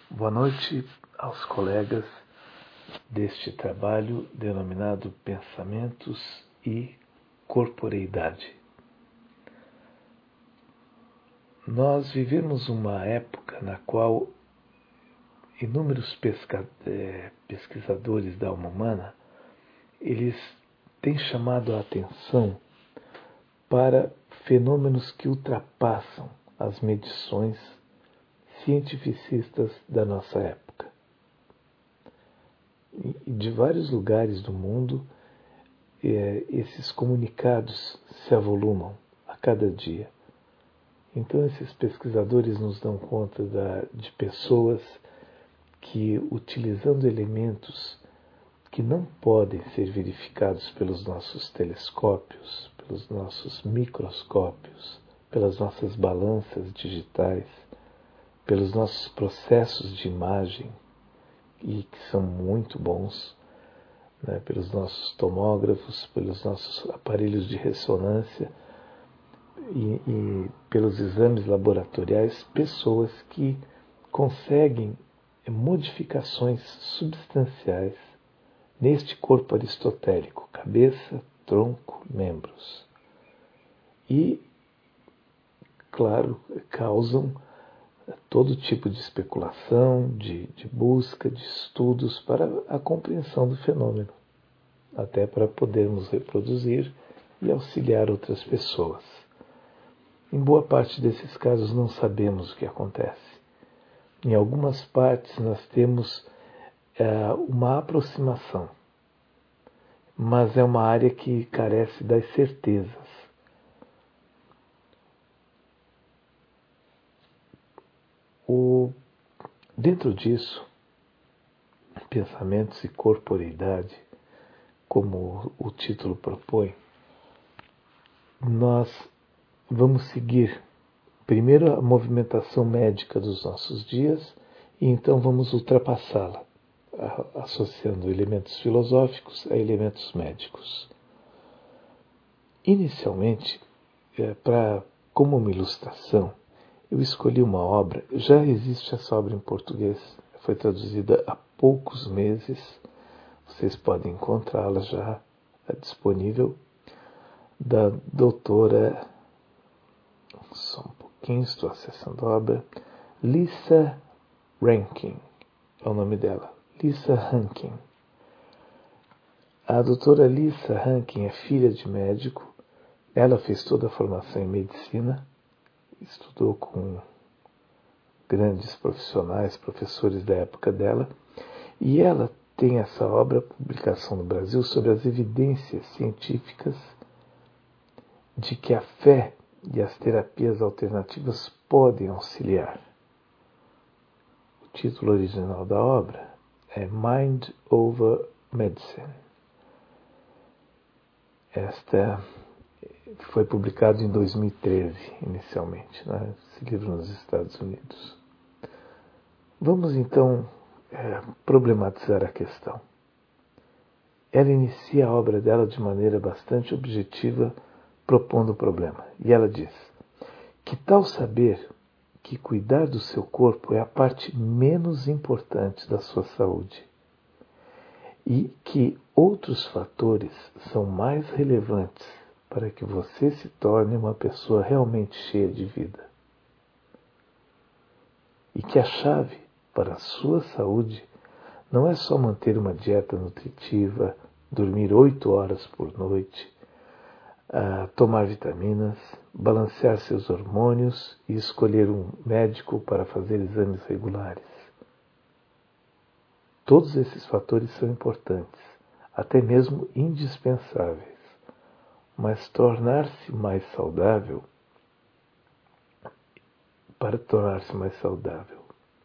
Boa noite aos colegas deste trabalho denominado Pensamentos e Corporeidade. Nós vivemos uma época na qual inúmeros pesquisadores da alma humana, eles têm chamado a atenção para fenômenos que ultrapassam as medições cientificistas da nossa época. E de vários lugares do mundo, esses comunicados se avolumam a cada dia. Então, esses pesquisadores nos dão conta de pessoas que, utilizando elementos que não podem ser verificados pelos nossos telescópios, pelos nossos microscópios, pelas nossas balanças digitais, pelos nossos processos de imagem, e que são muito bons, né, pelos nossos tomógrafos, pelos nossos aparelhos de ressonância e pelos exames laboratoriais, pessoas que conseguem modificações substanciais neste corpo aristotélico, cabeça, tronco, membros. E, claro, causam todo tipo de especulação, de busca, de estudos para a compreensão do fenômeno, até para podermos reproduzir e auxiliar outras pessoas. Em boa parte desses casos não sabemos o que acontece. Em algumas partes nós temos uma aproximação, mas é uma área que carece das certezas. Dentro disso, pensamentos e corporeidade, como o título propõe, nós vamos seguir primeiro a movimentação médica dos nossos dias e então vamos ultrapassá-la, associando elementos filosóficos a elementos médicos. Inicialmente, como uma ilustração, eu escolhi uma obra, já existe essa obra em português, foi traduzida há poucos meses, vocês podem encontrá-la já disponível, da doutora, só um pouquinho, estou acessando a obra, Lisa Rankin, é o nome dela, Lisa Rankin. A doutora Lisa Rankin é filha de médico, ela fez toda a formação em medicina, estudou com grandes profissionais, professores da época dela, e ela tem essa obra, publicação no Brasil, sobre as evidências científicas de que a fé e as terapias alternativas podem auxiliar. O título original da obra é Mind Over Medicine. Esta foi publicado em 2013, inicialmente, né? Esse livro nos Estados Unidos. Vamos então problematizar a questão. Ela inicia a obra dela de maneira bastante objetiva, propondo o problema. E ela diz: que tal saber que cuidar do seu corpo é a parte menos importante da sua saúde e que outros fatores são mais relevantes para que você se torne uma pessoa realmente cheia de vida. E que a chave para a sua saúde não é só manter uma dieta nutritiva, dormir 8 horas por noite, tomar vitaminas, balancear seus hormônios e escolher um médico para fazer exames regulares. Todos esses fatores são importantes, até mesmo indispensáveis, mas tornar-se mais saudável, para tornar-se mais saudável.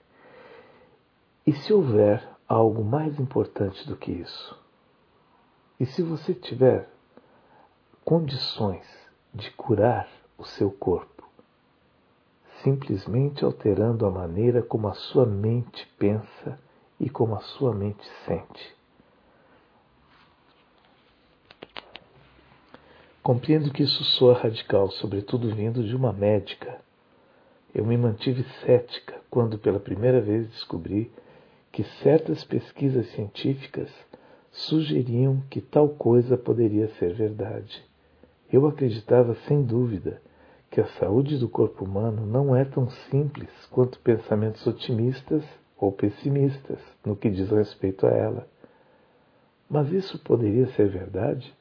E se houver algo mais importante do que isso? E se você tiver condições de curar o seu corpo, simplesmente alterando a maneira como a sua mente pensa e como a sua mente sente? Compreendo que isso soa radical, sobretudo vindo de uma médica, Eu me mantive cética quando pela primeira vez descobri que certas pesquisas científicas sugeriam que tal coisa poderia ser verdade. Eu acreditava sem dúvida que a saúde do corpo humano não é tão simples quanto pensamentos otimistas ou pessimistas no que diz respeito a ela. Mas isso poderia ser verdade?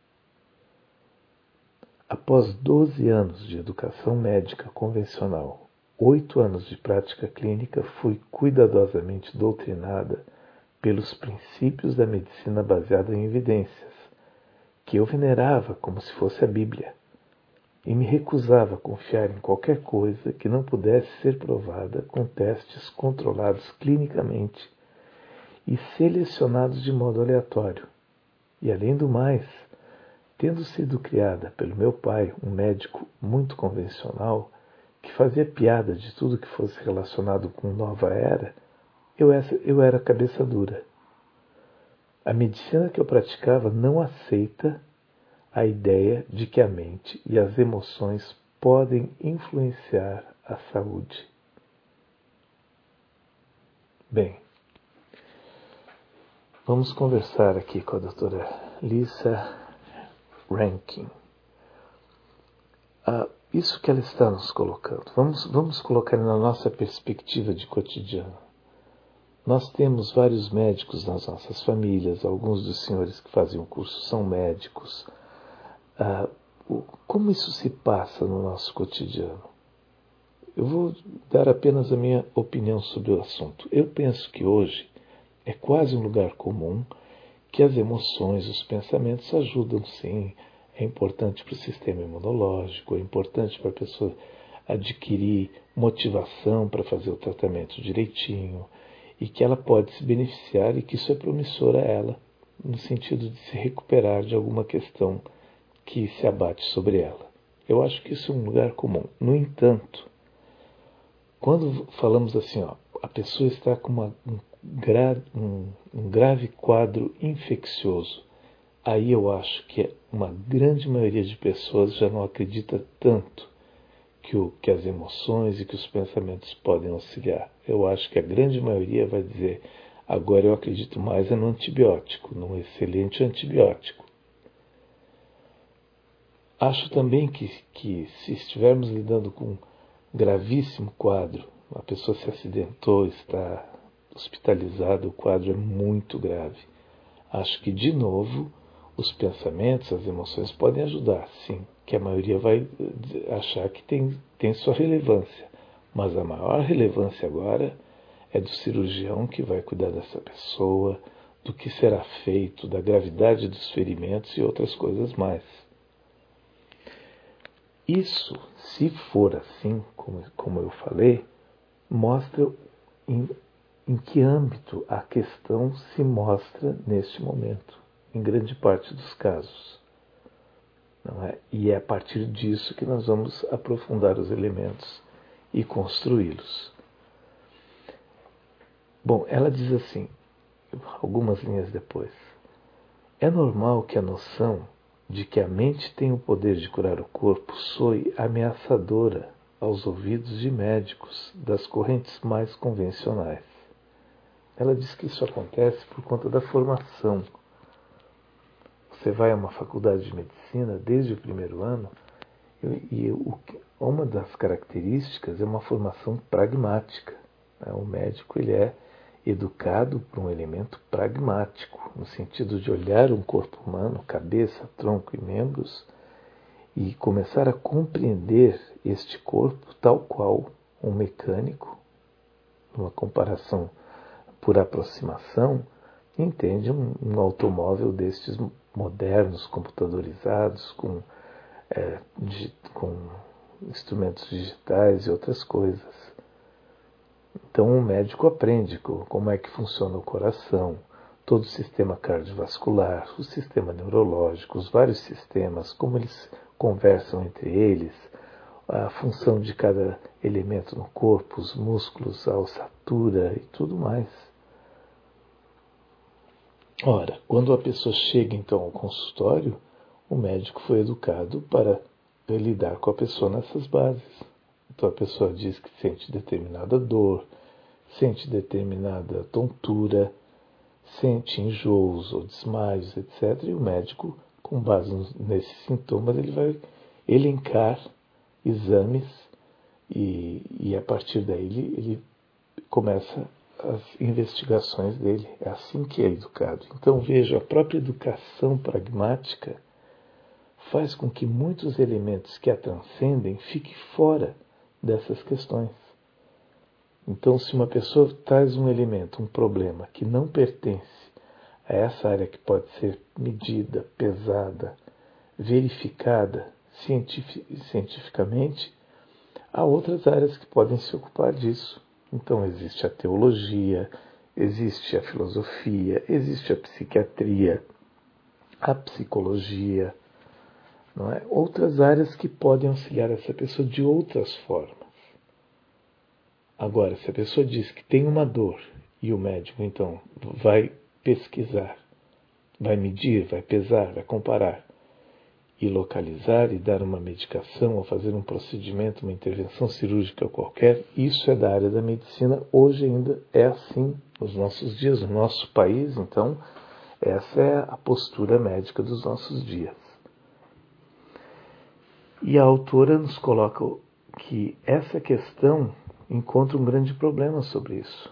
Após 12 anos de educação médica convencional, 8 anos de prática clínica, fui cuidadosamente doutrinada pelos princípios da medicina baseada em evidências, que eu venerava como se fosse a Bíblia, e me recusava a confiar em qualquer coisa que não pudesse ser provada com testes controlados clinicamente e selecionados de modo aleatório. E, além do mais, tendo sido criada pelo meu pai, um médico muito convencional, que fazia piada de tudo que fosse relacionado com nova era, eu era cabeça dura. A medicina que eu praticava não aceita a ideia de que a mente e as emoções podem influenciar a saúde. Bem, vamos conversar aqui com a doutora Lisa Rankin. Isso que ela está nos colocando, vamos colocar na nossa perspectiva de cotidiano. Nós temos vários médicos nas nossas famílias, alguns dos senhores que fazem o curso são médicos. Como isso se passa no nosso cotidiano? Eu vou dar apenas a minha opinião sobre o assunto. Eu penso que hoje é quase um lugar comum que as emoções, os pensamentos ajudam, sim. É importante para o sistema imunológico, é importante para a pessoa adquirir motivação para fazer o tratamento direitinho, e que ela pode se beneficiar e que isso é promissor a ela, no sentido de se recuperar de alguma questão que se abate sobre ela. Eu acho que isso é um lugar comum. No entanto, quando falamos assim, a pessoa está com um grave quadro infeccioso, aí eu acho que uma grande maioria de pessoas já não acredita tanto que as emoções e que os pensamentos podem auxiliar. Eu acho que a grande maioria vai dizer, agora eu acredito mais no antibiótico, num excelente antibiótico. Acho também que se estivermos lidando com um gravíssimo quadro, a pessoa se acidentou, está hospitalizada, o quadro é muito grave. Acho que, de novo, os pensamentos, as emoções podem ajudar, sim, que a maioria vai achar que tem sua relevância. Mas a maior relevância agora é do cirurgião que vai cuidar dessa pessoa, do que será feito, da gravidade dos ferimentos e outras coisas mais. Isso, se for assim, como eu falei, mostra em que âmbito a questão se mostra neste momento, em grande parte dos casos. Não é? E é a partir disso que nós vamos aprofundar os elementos e construí-los. Bom, ela diz assim, algumas linhas depois: é normal que a noção de que a mente tem o poder de curar o corpo soe ameaçadora aos ouvidos de médicos das correntes mais convencionais. Ela diz que isso acontece por conta da formação. Você vai a uma faculdade de medicina desde o primeiro ano e uma das características é uma formação pragmática. O médico ele é educado por um elemento pragmático, no sentido de olhar um corpo humano, cabeça, tronco e membros, e começar a compreender este corpo tal qual um mecânico, numa comparação por aproximação, entende um automóvel destes modernos, computadorizados, com instrumentos digitais e outras coisas. Então o médico aprende como é que funciona o coração, todo o sistema cardiovascular, o sistema neurológico, os vários sistemas, como eles conversam entre eles, a função de cada elemento no corpo, os músculos, a ossatura e tudo mais. Ora, quando a pessoa chega então ao consultório, o médico foi educado para lidar com a pessoa nessas bases. Então a pessoa diz que sente determinada dor, sente determinada tontura, sente enjoos ou desmaios, etc. E o médico, com base nesses sintomas, ele vai elencar exames e a partir daí ele começa as investigações dele. É assim que é educado. Então veja, a própria educação pragmática faz com que muitos elementos que a transcendem fiquem fora dessas questões. Então, se uma pessoa traz um elemento, um problema que não pertence a essa área que pode ser medida, pesada, verificada cientificamente, há outras áreas que podem se ocupar disso. Então, existe a teologia, existe a filosofia, existe a psiquiatria, a psicologia, não é? Outras áreas que podem auxiliar essa pessoa de outras formas. Agora, se a pessoa diz que tem uma dor e o médico, então, vai pesquisar, vai medir, vai pesar, vai comparar e localizar e dar uma medicação ou fazer um procedimento, uma intervenção cirúrgica qualquer, isso é da área da medicina. Hoje ainda é assim nos nossos dias, no nosso país. Então, essa é a postura médica dos nossos dias. E a autora nos coloca que essa questão encontra um grande problema sobre isso.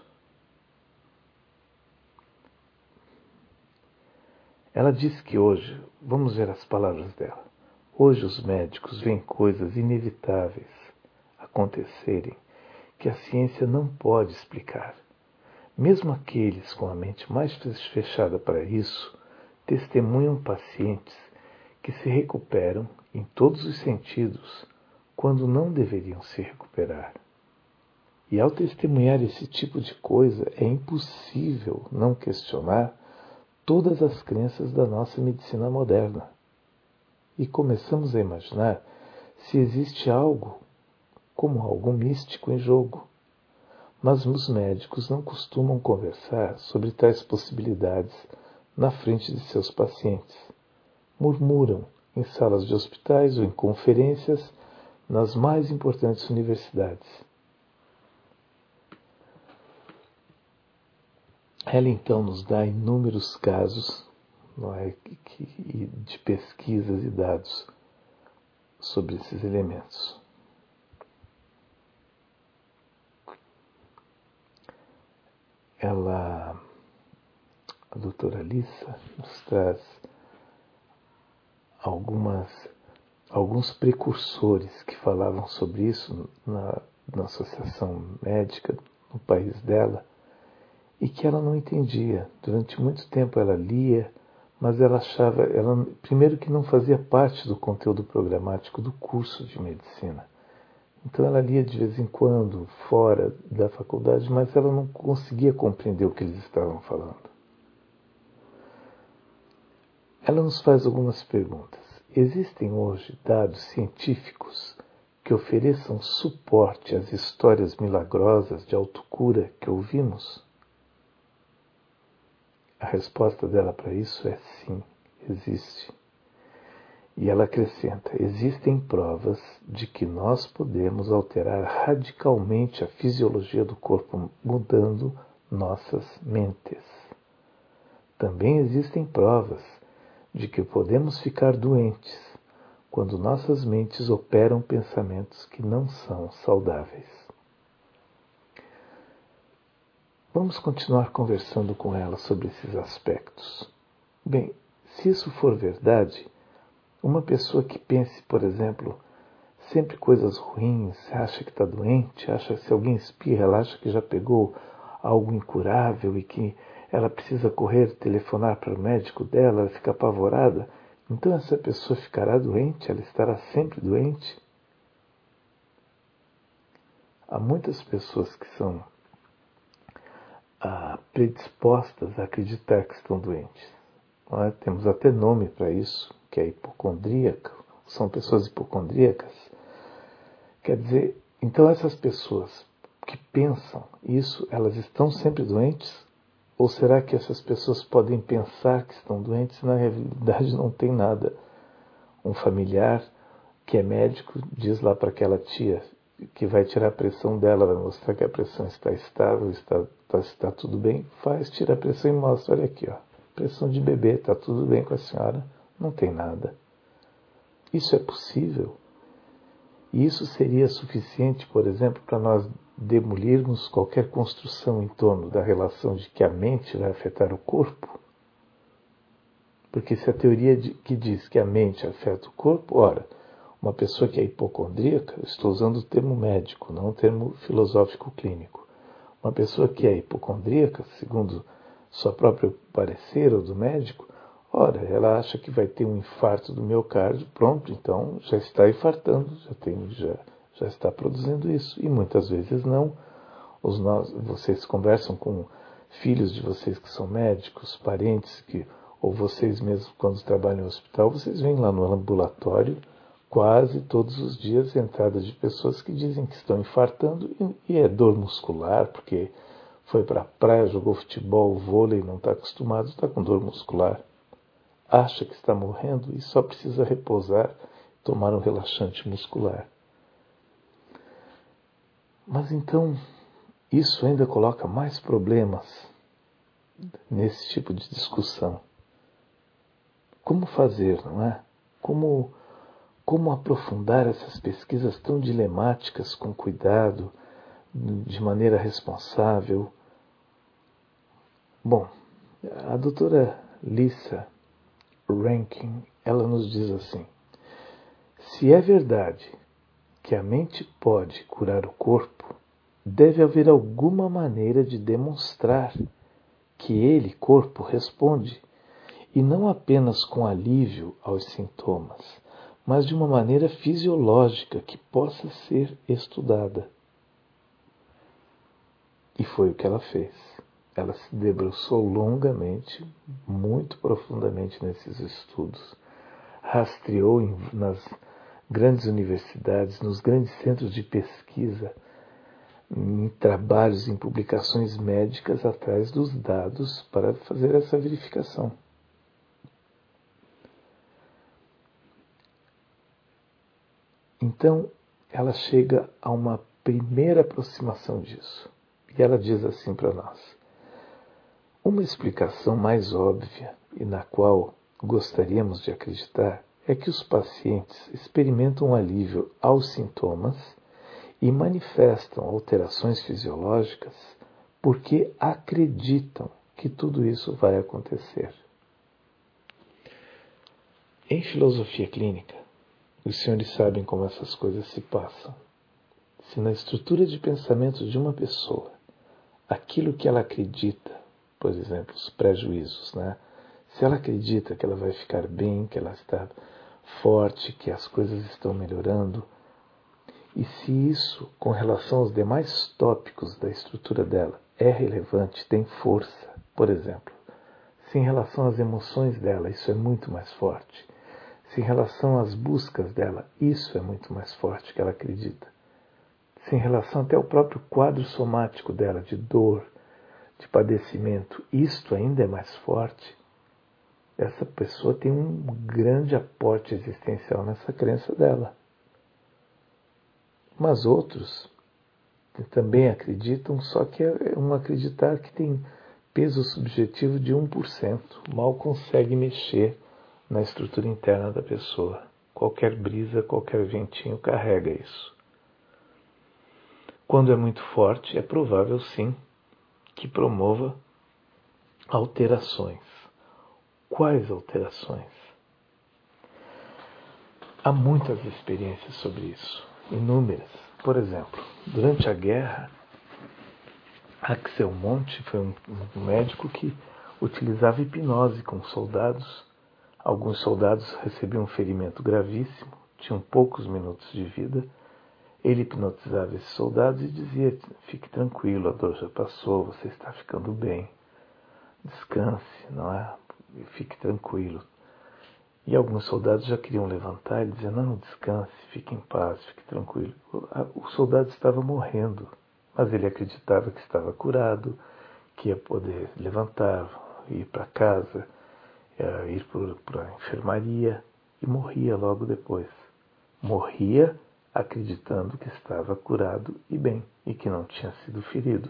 Ela diz que hoje, vamos ver as palavras dela, hoje os médicos veem coisas inevitáveis acontecerem que a ciência não pode explicar. Mesmo aqueles com a mente mais fechada para isso testemunham pacientes que se recuperam em todos os sentidos quando não deveriam se recuperar. E ao testemunhar esse tipo de coisa, é impossível não questionar todas as crenças da nossa medicina moderna. E começamos a imaginar se existe algo, como algo místico em jogo. Mas os médicos não costumam conversar sobre tais possibilidades na frente de seus pacientes. Murmuram em salas de hospitais ou em conferências nas mais importantes universidades. Ela então nos dá inúmeros casos, não é, de pesquisas e dados sobre esses elementos. A doutora Alissa, nos traz alguns precursores que falavam sobre isso na associação médica no país dela, e que ela não entendia. Durante muito tempo ela lia, mas ela achava, primeiro que não fazia parte do conteúdo programático do curso de medicina. Então ela lia de vez em quando, fora da faculdade, mas ela não conseguia compreender o que eles estavam falando. Ela nos faz algumas perguntas. Existem hoje dados científicos que ofereçam suporte às histórias milagrosas de autocura que ouvimos? A resposta dela para isso é sim, existe. E ela acrescenta: existem provas de que nós podemos alterar radicalmente a fisiologia do corpo mudando nossas mentes. Também existem provas de que podemos ficar doentes quando nossas mentes operam pensamentos que não são saudáveis. Vamos continuar conversando com ela sobre esses aspectos. Bem, se isso for verdade, uma pessoa que pense, por exemplo, sempre coisas ruins, acha que está doente, acha que se alguém espirra, ela acha que já pegou algo incurável e que ela precisa correr, telefonar para o médico dela, ela fica apavorada. Então essa pessoa ficará doente, ela estará sempre doente. Há muitas pessoas que são predispostas a acreditar que estão doentes. Não é? Temos até nome para isso, que é hipocondríaco. São pessoas hipocondríacas. Quer dizer, então essas pessoas que pensam isso, elas estão sempre doentes? Ou será que essas pessoas podem pensar que estão doentes e na realidade não tem nada? Um familiar que é médico diz lá para aquela tia: que vai tirar a pressão dela, vai mostrar que a pressão está estável, está tudo bem, tira a pressão e mostra, olha aqui, ó, pressão de bebê, está tudo bem com a senhora, não tem nada. Isso é possível. E isso seria suficiente, por exemplo, para nós demolirmos qualquer construção em torno da relação de que a mente vai afetar o corpo? Porque se a teoria que diz que a mente afeta o corpo, ora, uma pessoa que é hipocondríaca, eu estou usando o termo médico, não o termo filosófico clínico. Uma pessoa que é hipocondríaca, segundo sua própria parecer ou do médico, ora, ela acha que vai ter um infarto do miocárdio, pronto, então já está infartando, já está produzindo isso. E muitas vezes não. Vocês conversam com filhos de vocês que são médicos, parentes, ou vocês mesmos quando trabalham no hospital, vocês veem lá no ambulatório, quase todos os dias, entradas de pessoas que dizem que estão infartando e é dor muscular, porque foi para a praia, jogou futebol, vôlei, não está acostumado, está com dor muscular. Acha que está morrendo e só precisa repousar, tomar um relaxante muscular. Mas então, isso ainda coloca mais problemas nesse tipo de discussão. Como fazer, não é? Como aprofundar essas pesquisas tão dilemáticas com cuidado, de maneira responsável? Bom, a doutora Lisa Rankin, ela nos diz assim: se é verdade que a mente pode curar o corpo, deve haver alguma maneira de demonstrar que ele, corpo, responde, e não apenas com alívio aos sintomas, mas de uma maneira fisiológica que possa ser estudada. E foi o que ela fez. Ela se debruçou longamente, muito profundamente nesses estudos, rastreou nas grandes universidades, nos grandes centros de pesquisa, em trabalhos, em publicações médicas atrás dos dados para fazer essa verificação. Então, ela chega a uma primeira aproximação disso. E ela diz assim para nós: uma explicação mais óbvia e na qual gostaríamos de acreditar é que os pacientes experimentam alívio aos sintomas e manifestam alterações fisiológicas porque acreditam que tudo isso vai acontecer. Em filosofia clínica, os senhores sabem como essas coisas se passam. Se na estrutura de pensamento de uma pessoa, aquilo que ela acredita, por exemplo, os prejuízos, né? Se ela acredita que ela vai ficar bem, que ela está forte, que as coisas estão melhorando, e se isso, com relação aos demais tópicos da estrutura dela, é relevante, tem força, por exemplo, se em relação às emoções dela isso é muito mais forte, se em relação às buscas dela isso é muito mais forte que ela acredita, se em relação até ao próprio quadro somático dela, de dor, de padecimento, isto ainda é mais forte, essa pessoa tem um grande aporte existencial nessa crença dela. Mas outros também acreditam, só que é um acreditar que tem peso subjetivo de 1%, mal consegue mexer na estrutura interna da pessoa. Qualquer brisa, qualquer ventinho carrega isso. Quando é muito forte, é provável sim que promova alterações. Quais alterações? Há muitas experiências sobre isso, inúmeras. Por exemplo, durante a guerra, Axel Monte foi um médico que utilizava hipnose com soldados. Alguns soldados recebiam um ferimento gravíssimo, tinham poucos minutos de vida. Ele hipnotizava esses soldados e dizia: fique tranquilo, a dor já passou, você está ficando bem. Descanse, não é? Fique tranquilo. E alguns soldados já queriam levantar e dizer: não, descanse, fique em paz, fique tranquilo. O soldado estava morrendo, mas ele acreditava que estava curado, que ia poder levantar, ir para casa, ir para a enfermaria, e morria logo depois. Morria acreditando que estava curado e bem, e que não tinha sido ferido.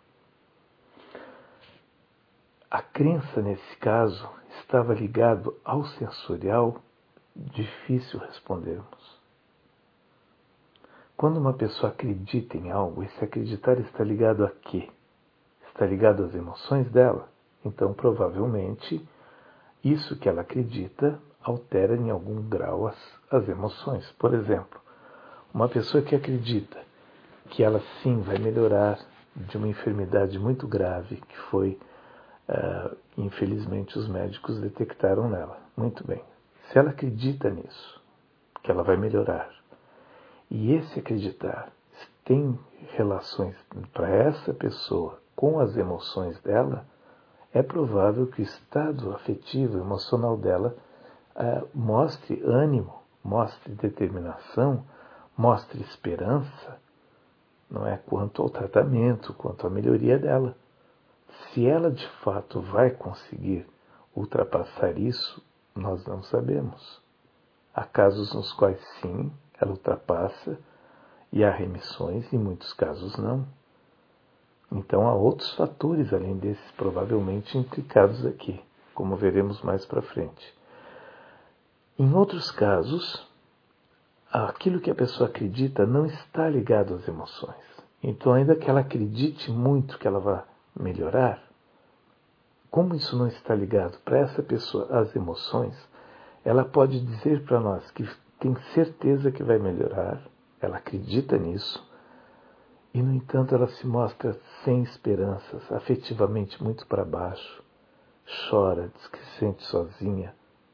A crença, nesse caso, estava ligado ao sensorial. Difícil respondermos. Quando uma pessoa acredita em algo, esse acreditar está ligado a quê? Está ligado às emoções dela. Então, provavelmente, isso que ela acredita altera em algum grau as emoções. Por exemplo, uma pessoa que acredita que ela sim vai melhorar de uma enfermidade muito grave que foi, infelizmente, os médicos detectaram nela. Muito bem. Se ela acredita nisso, que ela vai melhorar, e esse acreditar tem relações para essa pessoa com as emoções dela, é provável que o estado afetivo, emocional dela mostre ânimo, mostre determinação, mostre esperança, não é, quanto ao tratamento, quanto à melhoria dela. Se ela de fato vai conseguir ultrapassar isso, nós não sabemos. Há casos nos quais sim, ela ultrapassa e há remissões, em muitos casos não. Então há outros fatores além desses provavelmente implicados aqui, como veremos mais para frente. Em outros casos, aquilo que a pessoa acredita não está ligado às emoções. Então, ainda que ela acredite muito que ela vai melhorar, como isso não está ligado para essa pessoa às emoções, ela pode dizer para nós que tem certeza que vai melhorar, ela acredita nisso, e no entanto ela se mostra sem esperanças, afetivamente muito para baixo, chora, diz que se sente sozinha.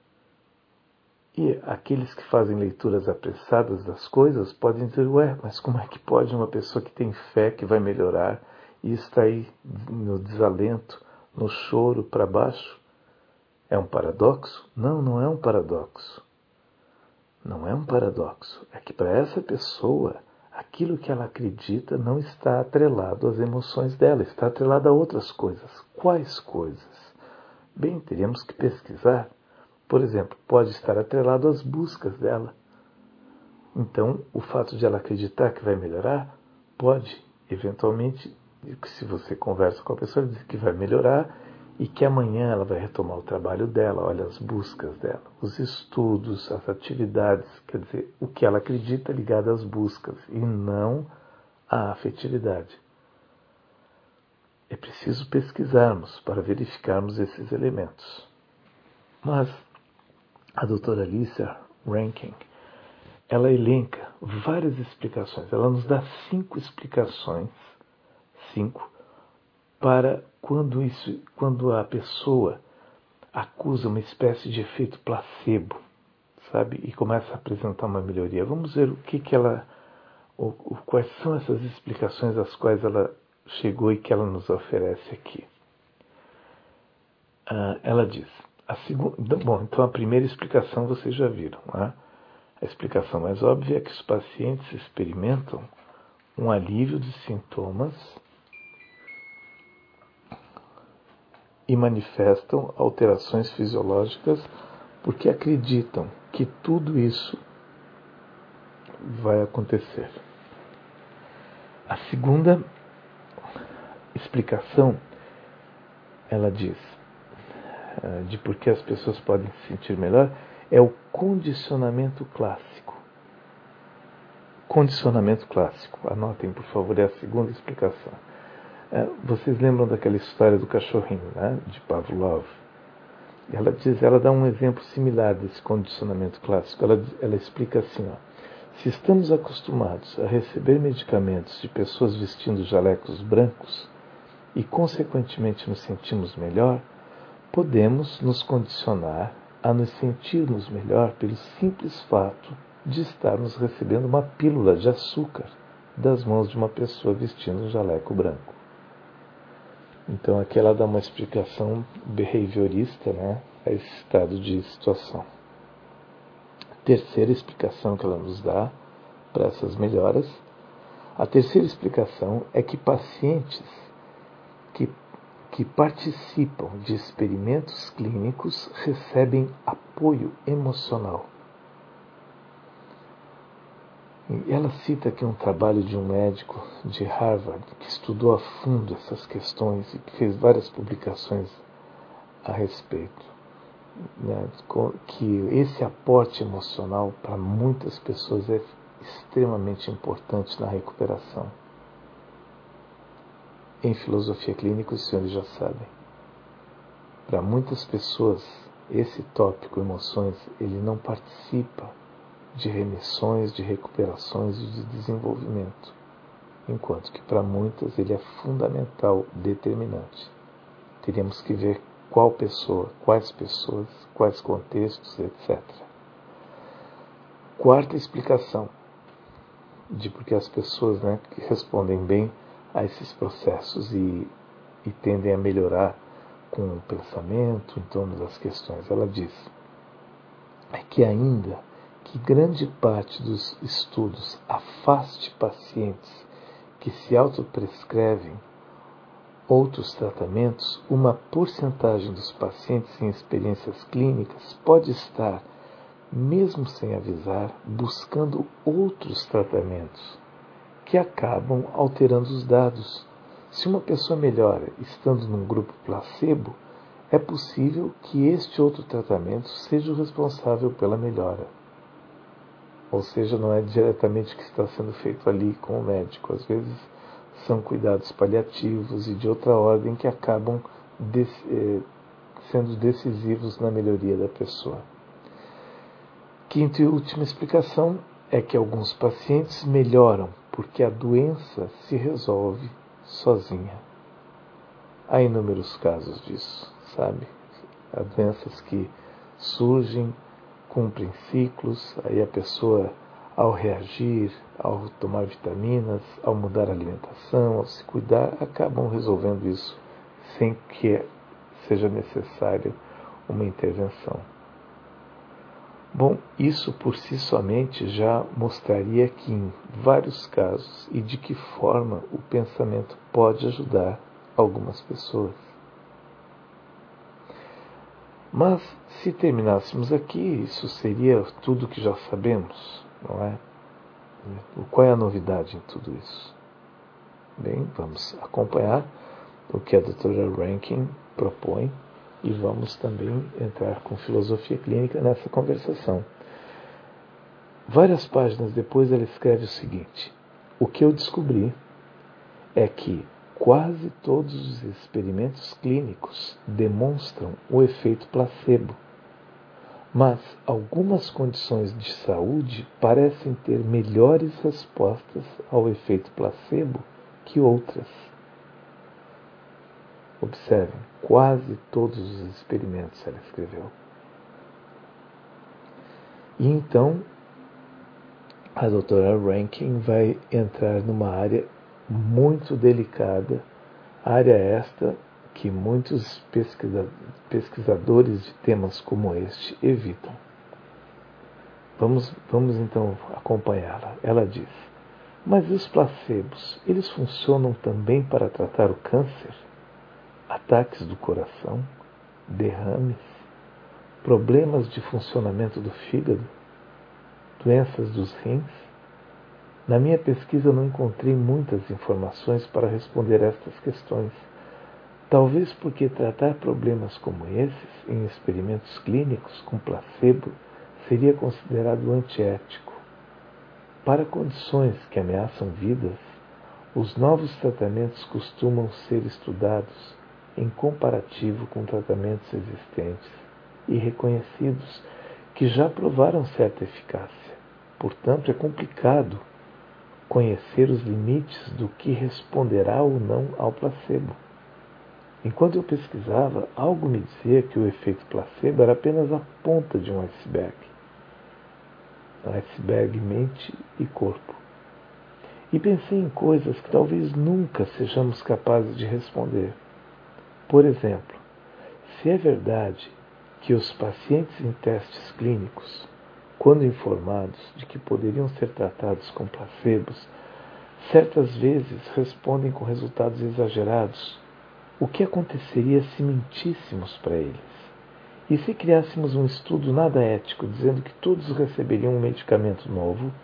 E aqueles que fazem leituras apressadas das coisas podem dizer, mas como é que pode uma pessoa que tem fé que vai melhorar e está aí no desalento, no choro para baixo? É um paradoxo? Não, não é um paradoxo. Não é um paradoxo. É que para essa pessoa, aquilo que ela acredita não está atrelado às emoções dela, está atrelado a outras coisas. Quais coisas? Bem, teríamos que pesquisar. Por exemplo, pode estar atrelado às buscas dela. Então, o fato de ela acreditar que vai melhorar, pode, eventualmente, se você conversa com a pessoa, dizer que vai melhorar e que amanhã ela vai retomar o trabalho dela, olha as buscas dela, os estudos, as atividades, quer dizer, o que ela acredita ligado às buscas e não à afetividade. É preciso pesquisarmos para verificarmos esses elementos. Mas a doutora Lisa Rankin, ela elenca várias explicações. Ela nos dá 5 explicações, 5, para quando a pessoa acusa uma espécie de efeito placebo, sabe? E começa a apresentar uma melhoria. Vamos ver quais são essas explicações às quais ela chegou e que ela nos oferece aqui. Ela diz, então a primeira explicação vocês já viram, né? A explicação mais óbvia é que os pacientes experimentam um alívio dos sintomas e manifestam alterações fisiológicas porque acreditam que tudo isso vai acontecer. A segunda explicação, ela diz, de por que as pessoas podem se sentir melhor, é o condicionamento clássico. Condicionamento clássico. Anotem, por favor, é a segunda explicação. Vocês lembram daquela história do cachorrinho, né, de Pavlov? Ela dá um exemplo similar desse condicionamento clássico. Ela explica assim, se estamos acostumados a receber medicamentos de pessoas vestindo jalecos brancos e, consequentemente, nos sentimos melhor, podemos nos condicionar a nos sentirmos melhor pelo simples fato de estarmos recebendo uma pílula de açúcar das mãos de uma pessoa vestindo um jaleco branco. Então aqui ela dá uma explicação behaviorista, né, a esse estado de situação. Terceira explicação que ela nos dá para essas melhoras, a terceira explicação é que pacientes que participam de experimentos clínicos recebem apoio emocional. Ela cita aqui um trabalho de um médico de Harvard que estudou a fundo essas questões e que fez várias publicações a respeito, né, que esse aporte emocional para muitas pessoas é extremamente importante na recuperação. Em filosofia clínica, os senhores já sabem, para muitas pessoas esse tópico emoções ele não participa de remissões, de recuperações e de desenvolvimento, enquanto que para muitas ele é fundamental, determinante. Teríamos que ver qual pessoa, quais contextos, etc. Quarta explicação de porque as pessoas, né, que respondem bem a esses processos e tendem a melhorar com o pensamento em torno das questões. Ela diz que ainda que grande parte dos estudos afaste pacientes que se autoprescrevem outros tratamentos, uma porcentagem dos pacientes em experiências clínicas pode estar, mesmo sem avisar, buscando outros tratamentos que acabam alterando os dados. Se uma pessoa melhora estando num grupo placebo, é possível que este outro tratamento seja o responsável pela melhora. Ou seja, não é diretamente o que está sendo feito ali com o médico. Às vezes são cuidados paliativos e de outra ordem que acabam sendo decisivos na melhoria da pessoa. Quinta e última explicação é que alguns pacientes melhoram porque a doença se resolve sozinha. Há inúmeros casos disso, sabe? Há doenças que surgem, cumprem ciclos, aí a pessoa, ao reagir, ao tomar vitaminas, ao mudar a alimentação, ao se cuidar, acabam resolvendo isso sem que seja necessário uma intervenção. Bom, isso por si somente já mostraria que em vários casos e de que forma o pensamento pode ajudar algumas pessoas. Mas, se terminássemos aqui, isso seria tudo que já sabemos, não é? Qual é a novidade em tudo isso? Bem, vamos acompanhar o que a doutora Rankin propõe e vamos também entrar com filosofia clínica nessa conversação. Várias páginas depois ela escreve o seguinte: o que eu descobri é que quase todos os experimentos clínicos demonstram o efeito placebo, mas algumas condições de saúde parecem ter melhores respostas ao efeito placebo que outras. Observem, quase todos os experimentos, ela escreveu. E então, a doutora Rankin vai entrar numa área muito delicada, área esta que muitos pesquisadores de temas como este evitam. Vamos então acompanhá-la. Ela diz: mas os placebos, eles funcionam também para tratar o câncer? Ataques do coração? Derrames? Problemas de funcionamento do fígado? Doenças dos rins? Na minha pesquisa não encontrei muitas informações para responder estas questões. Talvez porque tratar problemas como esses em experimentos clínicos com placebo seria considerado antiético. Para condições que ameaçam vidas, os novos tratamentos costumam ser estudados em comparativo com tratamentos existentes e reconhecidos que já provaram certa eficácia. Portanto, é complicado conhecer os limites do que responderá ou não ao placebo. Enquanto eu pesquisava, algo me dizia que o efeito placebo era apenas a ponta de um iceberg. Iceberg, mente e corpo. E pensei em coisas que talvez nunca sejamos capazes de responder. Por exemplo, se é verdade que os pacientes em testes clínicos, quando informados de que poderiam ser tratados com placebos, certas vezes respondem com resultados exagerados, o que aconteceria se mentíssemos para eles? E se criássemos um estudo nada ético, dizendo que todos receberiam um medicamento novo,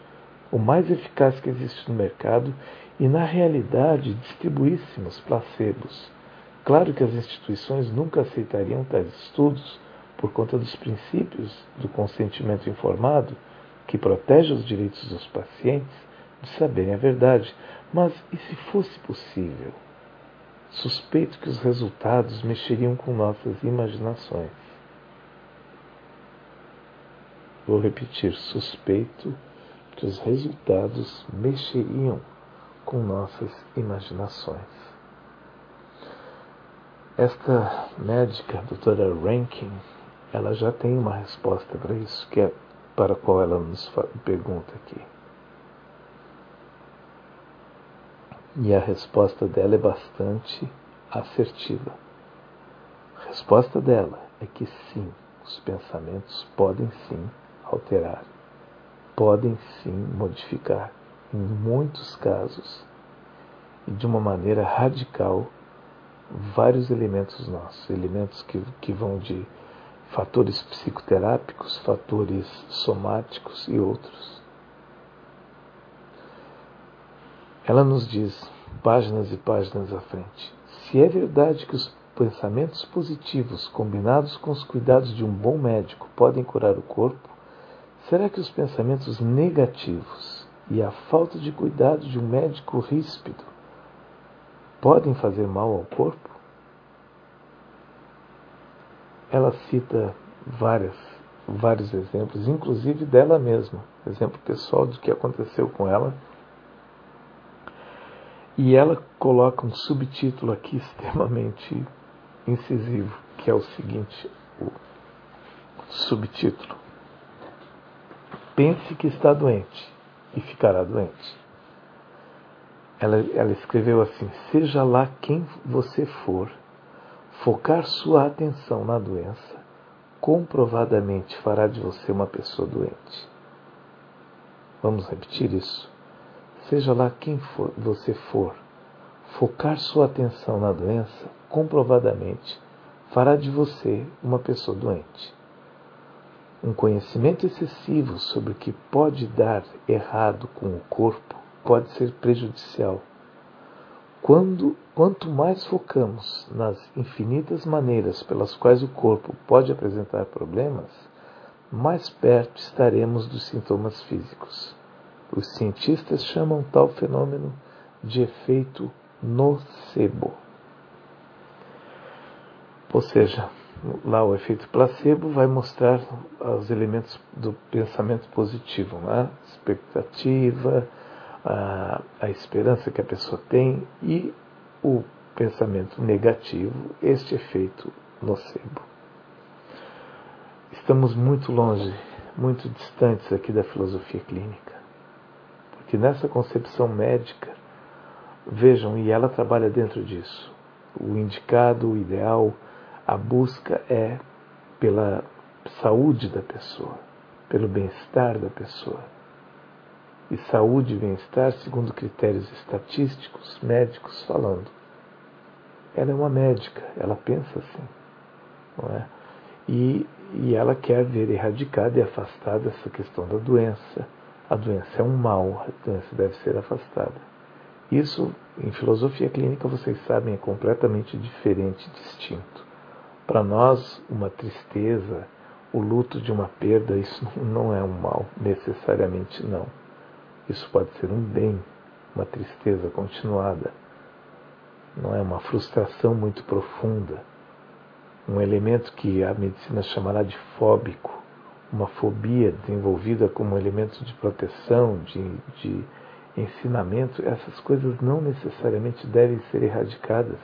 o mais eficaz que existe no mercado e, na realidade, distribuíssimos placebos. Claro que as instituições nunca aceitariam tais estudos por conta dos princípios do consentimento informado, que protege os direitos dos pacientes de saberem a verdade. Mas e se fosse possível? Suspeito que os resultados mexeriam com nossas imaginações. Vou repetir, suspeito que os resultados mexeriam com nossas imaginações. Esta médica, a doutora Rankin, ela já tem uma resposta para isso, que é para a qual ela nos pergunta aqui. E a resposta dela é bastante assertiva. A resposta dela é que sim, os pensamentos podem sim alterar, podem sim modificar, em muitos casos, e de uma maneira radical, vários elementos nossos, elementos que vão de fatores psicoterápicos, fatores somáticos e outros. Ela nos diz, páginas e páginas à frente, se é verdade que os pensamentos positivos, combinados com os cuidados de um bom médico, podem curar o corpo, será que os pensamentos negativos e a falta de cuidado de um médico ríspido podem fazer mal ao corpo? Ela cita vários exemplos, inclusive dela mesma, exemplo pessoal do que aconteceu com ela. E ela coloca um subtítulo aqui extremamente incisivo, que é o seguinte, o subtítulo: pense que está doente e ficará doente. Ela escreveu assim: seja lá quem você for, focar sua atenção na doença comprovadamente fará de você uma pessoa doente. Vamos repetir isso? Seja lá quem você for, focar sua atenção na doença comprovadamente fará de você uma pessoa doente. Um conhecimento excessivo sobre o que pode dar errado com o corpo pode ser prejudicial. Quanto mais focamos nas infinitas maneiras pelas quais o corpo pode apresentar problemas, mais perto estaremos dos sintomas físicos. Os cientistas chamam tal fenômeno de efeito nocebo. Ou seja, lá o efeito placebo vai mostrar os elementos do pensamento positivo, né? Expectativa, a esperança que a pessoa tem, e o pensamento negativo, este efeito nocebo. Estamos muito longe, muito distantes aqui da filosofia clínica, porque nessa concepção médica, vejam, e ela trabalha dentro disso, o indicado, o ideal, a busca é pela saúde da pessoa, pelo bem-estar da pessoa. E saúde e bem-estar segundo critérios estatísticos, médicos falando. Ela é uma médica, ela pensa assim, não é? E ela quer ver erradicada e afastada essa questão da doença. A doença é um mal, a doença deve ser afastada. Isso, em filosofia clínica, vocês sabem, é completamente diferente, distinto. Para nós, uma tristeza, o luto de uma perda, isso não é um mal, necessariamente não. Isso pode ser um bem, uma tristeza continuada. Não é uma frustração muito profunda. Um elemento que a medicina chamará de fóbico, uma fobia desenvolvida como elemento de proteção, de ensinamento, essas coisas não necessariamente devem ser erradicadas.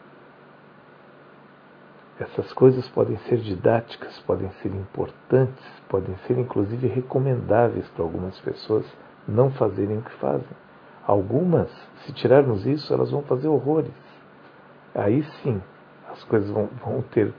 Essas coisas podem ser didáticas, podem ser importantes, podem ser inclusive recomendáveis para algumas pessoas não fazerem o que fazem. Algumas, se tirarmos isso, elas vão fazer horrores. Aí sim, as coisas vão ter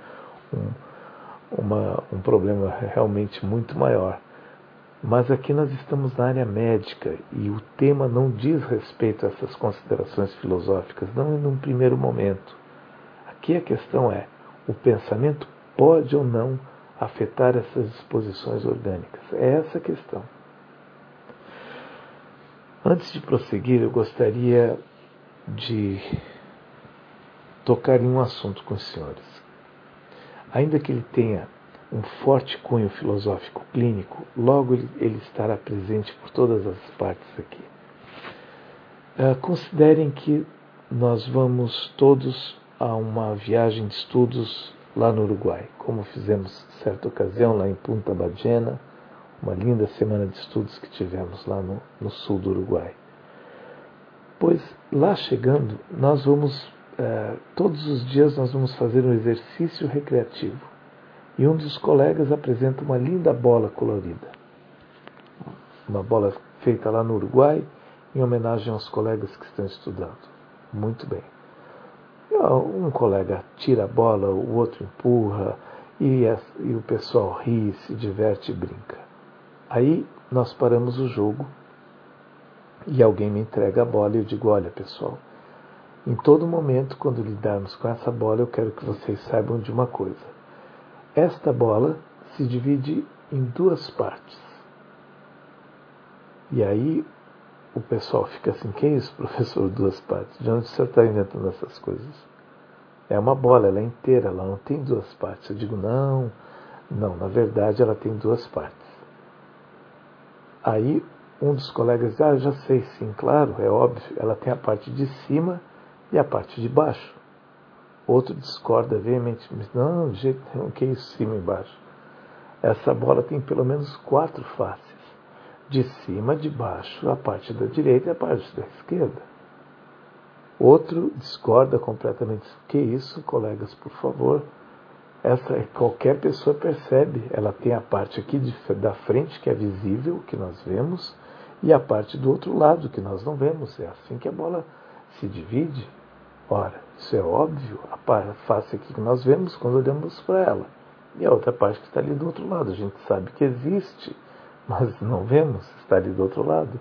um problema realmente muito maior. Mas aqui nós estamos na área médica e o tema não diz respeito a essas considerações filosóficas, não em um primeiro momento. Aqui a questão é: o pensamento pode ou não afetar essas disposições orgânicas? É essa a questão. Antes de prosseguir, eu gostaria de tocar em um assunto com os senhores. Ainda que ele tenha um forte cunho filosófico clínico, logo ele estará presente por todas as partes aqui. Considerem que nós vamos todos a uma viagem de estudos lá no Uruguai, como fizemos certa ocasião lá em Punta Ballena, uma linda semana de estudos que tivemos lá no sul do Uruguai. Pois lá chegando, nós vamos, todos os dias nós vamos fazer um exercício recreativo. E um dos colegas apresenta uma linda bola colorida. Uma bola feita lá no Uruguai, em homenagem aos colegas que estão estudando. Muito bem. Um colega tira a bola, o outro empurra, e o pessoal ri, se diverte e brinca. Aí nós paramos o jogo e alguém me entrega a bola e eu digo, olha pessoal, em todo momento, quando lidarmos com essa bola, eu quero que vocês saibam de uma coisa. Esta bola se divide em duas partes. E aí o pessoal fica assim, que é isso, professor, duas partes? De onde você está inventando essas coisas? É uma bola, ela é inteira, ela não tem duas partes. Eu digo, não, na verdade ela tem duas partes. Aí um dos colegas diz, eu já sei, sim, claro, é óbvio, ela tem a parte de cima e a parte de baixo. Outro discorda veementemente, não, de jeito nenhum, que é isso, cima e baixo? Essa bola tem pelo menos 4 faces. De cima, de baixo, a parte da direita e a parte da esquerda. Outro discorda completamente. Que isso, colegas, por favor? Qualquer pessoa percebe. Ela tem a parte aqui da frente, que é visível, que nós vemos, e a parte do outro lado, que nós não vemos. É assim que a bola se divide. Ora, isso é óbvio. A face aqui que nós vemos quando olhamos para ela. E a outra parte que está ali do outro lado. A gente sabe que existe, mas não vemos, está ali do outro lado.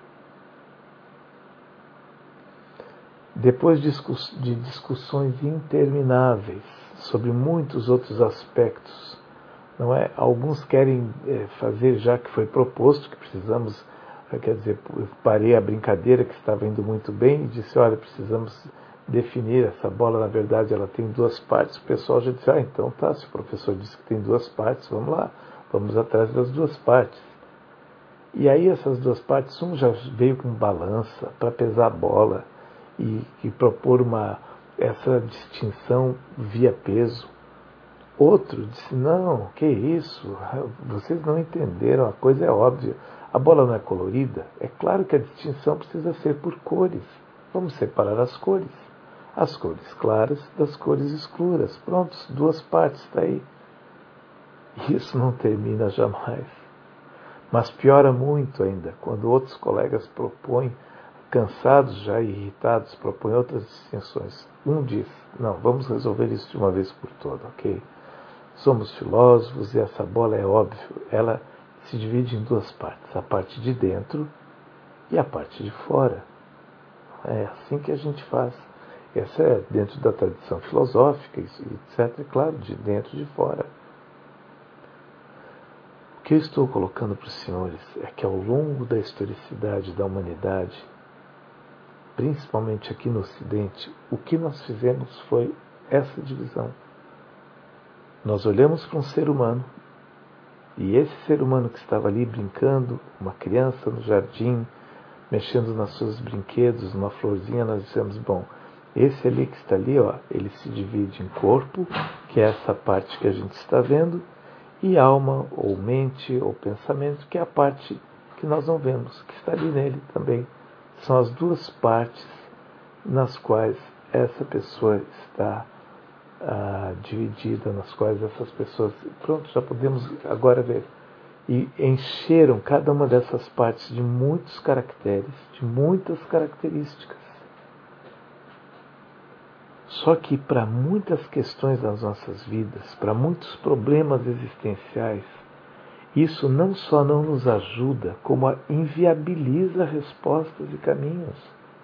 Depois de discussões intermináveis sobre muitos outros aspectos, não é? Alguns querem fazer, já que foi proposto, que precisamos, parei a brincadeira que estava indo muito bem e disse, olha, precisamos definir essa bola, na verdade ela tem duas partes. O pessoal já disse, então tá, se o professor disse que tem duas partes, vamos lá, vamos atrás das duas partes. E aí essas duas partes, um já veio com balança para pesar a bola e propor essa distinção via peso. Outro disse, não, que isso, vocês não entenderam, a coisa é óbvia, a bola não é colorida, é claro que a distinção precisa ser por cores, vamos separar as cores claras das cores escuras, pronto, duas partes, está aí. Isso não termina jamais. Mas piora muito ainda, quando outros colegas propõem, cansados já e irritados, propõem outras distinções. Um diz, não, vamos resolver isso de uma vez por todas, ok? Somos filósofos e essa bola é óbvio, ela se divide em duas partes, a parte de dentro e a parte de fora. É assim que a gente faz. Essa é dentro da tradição filosófica, etc., claro, de dentro e de fora. O que eu estou colocando para os senhores é que ao longo da historicidade da humanidade, principalmente aqui no Ocidente, o que nós fizemos foi essa divisão. Nós olhamos para um ser humano, e esse ser humano que estava ali brincando, uma criança no jardim, mexendo nos seus brinquedos, numa florzinha, nós dissemos, bom, esse ali que está ali, ó, ele se divide em corpo, que é essa parte que a gente está vendo, e alma, ou mente, ou pensamento, que é a parte que nós não vemos, que está ali nele também. São as duas partes nas quais essa pessoa está dividida, nas quais essas pessoas... Pronto, já podemos agora ver. E encheram cada uma dessas partes de muitos caracteres, de muitas características. Só que para muitas questões das nossas vidas, para muitos problemas existenciais, isso não só não nos ajuda, como inviabiliza respostas e caminhos.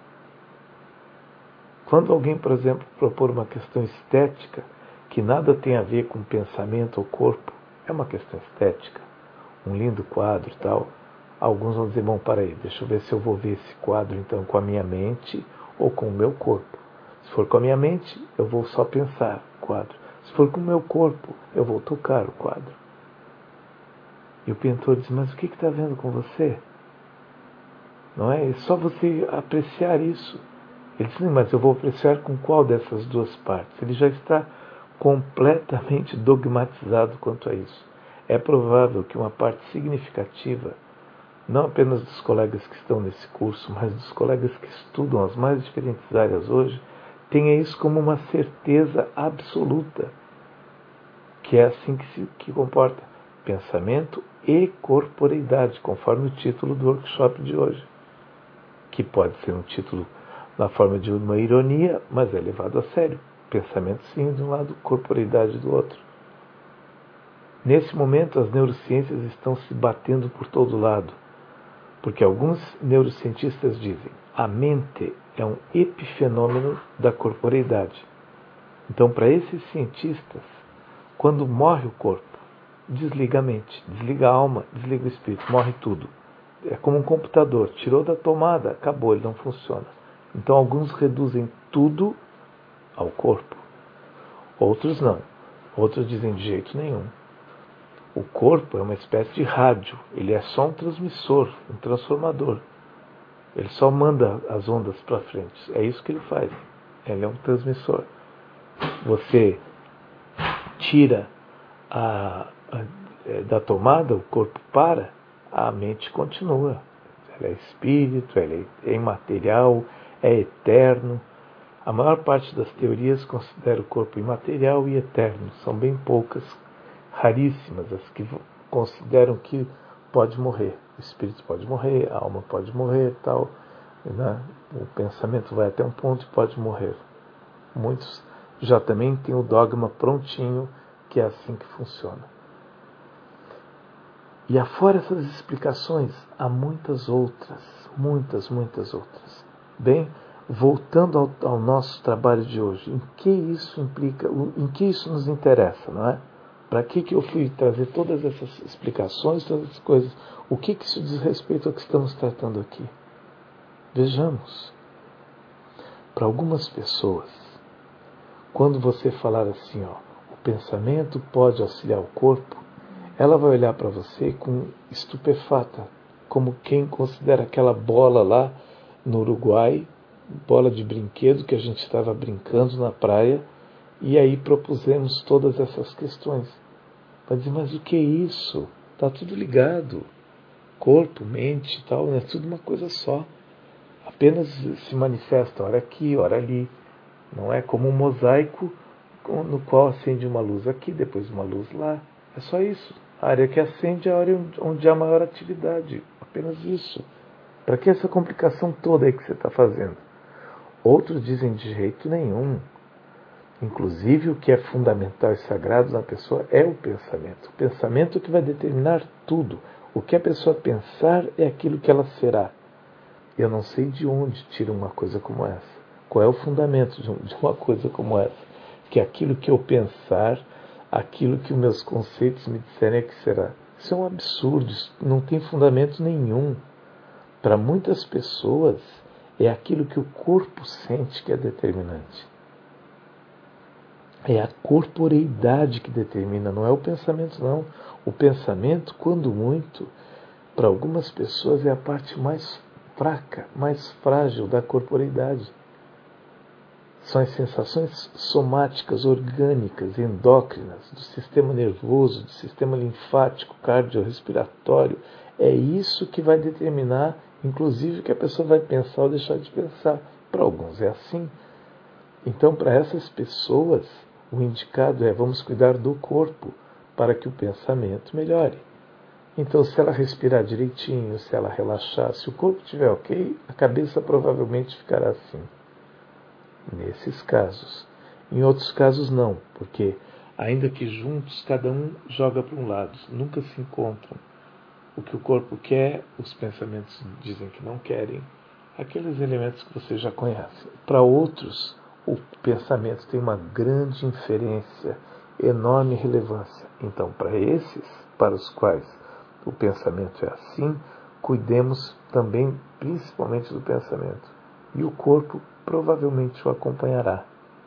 Quando alguém, por exemplo, propor uma questão estética, que nada tem a ver com pensamento ou corpo, é uma questão estética, um lindo quadro e tal, Alguns vão dizer, bom, para aí, deixa eu ver se eu vou ver esse quadro então com a minha mente ou com o meu corpo. Se for com a minha mente, eu vou só pensar o quadro. Se for com o meu corpo, eu vou tocar o quadro. E o pintor diz, mas o que está vendo com você? Não é? É só você apreciar isso. Ele diz, mas eu vou apreciar com qual dessas duas partes? Ele já está completamente dogmatizado quanto a isso. É provável que uma parte significativa, não apenas dos colegas que estão nesse curso, mas dos colegas que estudam as mais diferentes áreas hoje, tenha isso como uma certeza absoluta, que é assim que comporta pensamento e corporeidade, conforme o título do workshop de hoje, que pode ser um título na forma de uma ironia, mas é levado a sério. Pensamento sim de um lado, corporeidade do outro. Nesse momento, as neurociências estão se batendo por todo lado, porque alguns neurocientistas dizem a mente é um epifenômeno da corporeidade. Então, para esses cientistas, quando morre o corpo, desliga a mente, desliga a alma, desliga o espírito, morre tudo. É como um computador, tirou da tomada, acabou, ele não funciona. Então, alguns reduzem tudo ao corpo, outros não. Outros dizem de jeito nenhum. O corpo é uma espécie de rádio, ele é só um transmissor, um transformador. Ele só manda as ondas para frente. É isso que ele faz. Ele é um transmissor. Você tira da tomada, o corpo para, a mente continua. Ela é espírito, ela é imaterial, é eterno. A maior parte das teorias considera o corpo imaterial e eterno. São bem poucas, raríssimas, as que consideram que pode morrer. O espírito pode morrer, a alma pode morrer, tal. Né? O pensamento vai até um ponto e pode morrer. Muitos já também têm o dogma prontinho, que é assim que funciona. E afora essas explicações, há muitas outras. Bem, voltando ao nosso trabalho de hoje, em que isso implica, em que isso nos interessa, não é? Para que eu fui trazer todas essas explicações, todas essas coisas? O que isso diz respeito ao que estamos tratando aqui? Vejamos. Para algumas pessoas, quando você falar assim, o pensamento pode auxiliar o corpo, ela vai olhar para você com estupefata, como quem considera aquela bola lá no Uruguai, bola de brinquedo que a gente estava brincando na praia, e aí propusemos todas essas questões. Vai dizer, mas o que é isso? Está tudo ligado. Corpo, mente e tal, é tudo uma coisa só. Apenas se manifesta hora aqui, hora ali. Não é como um mosaico no qual acende uma luz aqui, depois uma luz lá. É só isso. A área que acende é a área onde há maior atividade. Apenas isso. Para que essa complicação toda aí que você está fazendo? Outros dizem de jeito nenhum. Inclusive, o que é fundamental e sagrado na pessoa é o pensamento. O pensamento é que vai determinar tudo. O que a pessoa pensar é aquilo que ela será. Eu não sei de onde tira uma coisa como essa. Qual é o fundamento de uma coisa como essa? Que aquilo que eu pensar, aquilo que os meus conceitos me disserem é que será. Isso é um absurdo, isso não tem fundamento nenhum. Para muitas pessoas, é aquilo que o corpo sente que é determinante. É a corporeidade que determina, não é o pensamento, não. O pensamento, quando muito, para algumas pessoas é a parte mais fraca, mais frágil da corporeidade. São as sensações somáticas, orgânicas, endócrinas, do sistema nervoso, do sistema linfático, cardiorrespiratório. É isso que vai determinar, inclusive, o que a pessoa vai pensar ou deixar de pensar. Para alguns é assim. Então, para essas pessoas, o indicado é vamos cuidar do corpo para que o pensamento melhore. Então, se ela respirar direitinho, se ela relaxar, se o corpo estiver ok, a cabeça provavelmente ficará assim. Nesses casos. Em outros casos, não, porque, ainda que juntos, cada um joga para um lado, nunca se encontram. O que o corpo quer, os pensamentos dizem que não querem, aqueles elementos que você já conhece. Para outros, o pensamento tem uma grande inferência, enorme relevância. Então, para esses, para os quais o pensamento é assim, cuidemos também, principalmente do pensamento. E o corpo provavelmente o acompanhará.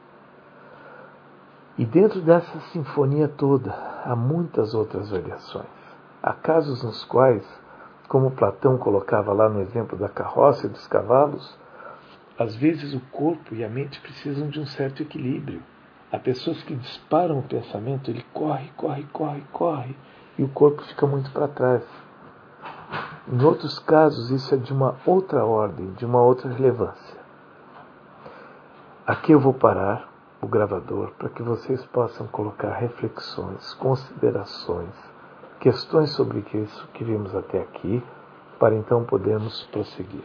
E dentro dessa sinfonia toda, há muitas outras variações. Há casos nos quais, como Platão colocava lá no exemplo da carroça e dos cavalos, às vezes o corpo e a mente precisam de um certo equilíbrio. Há pessoas que disparam o pensamento, ele corre, e o corpo fica muito para trás. Em outros casos, isso é de uma outra ordem, de uma outra relevância. Aqui eu vou parar o gravador para que vocês possam colocar reflexões, considerações, questões sobre isso que vimos até aqui, para então podermos prosseguir.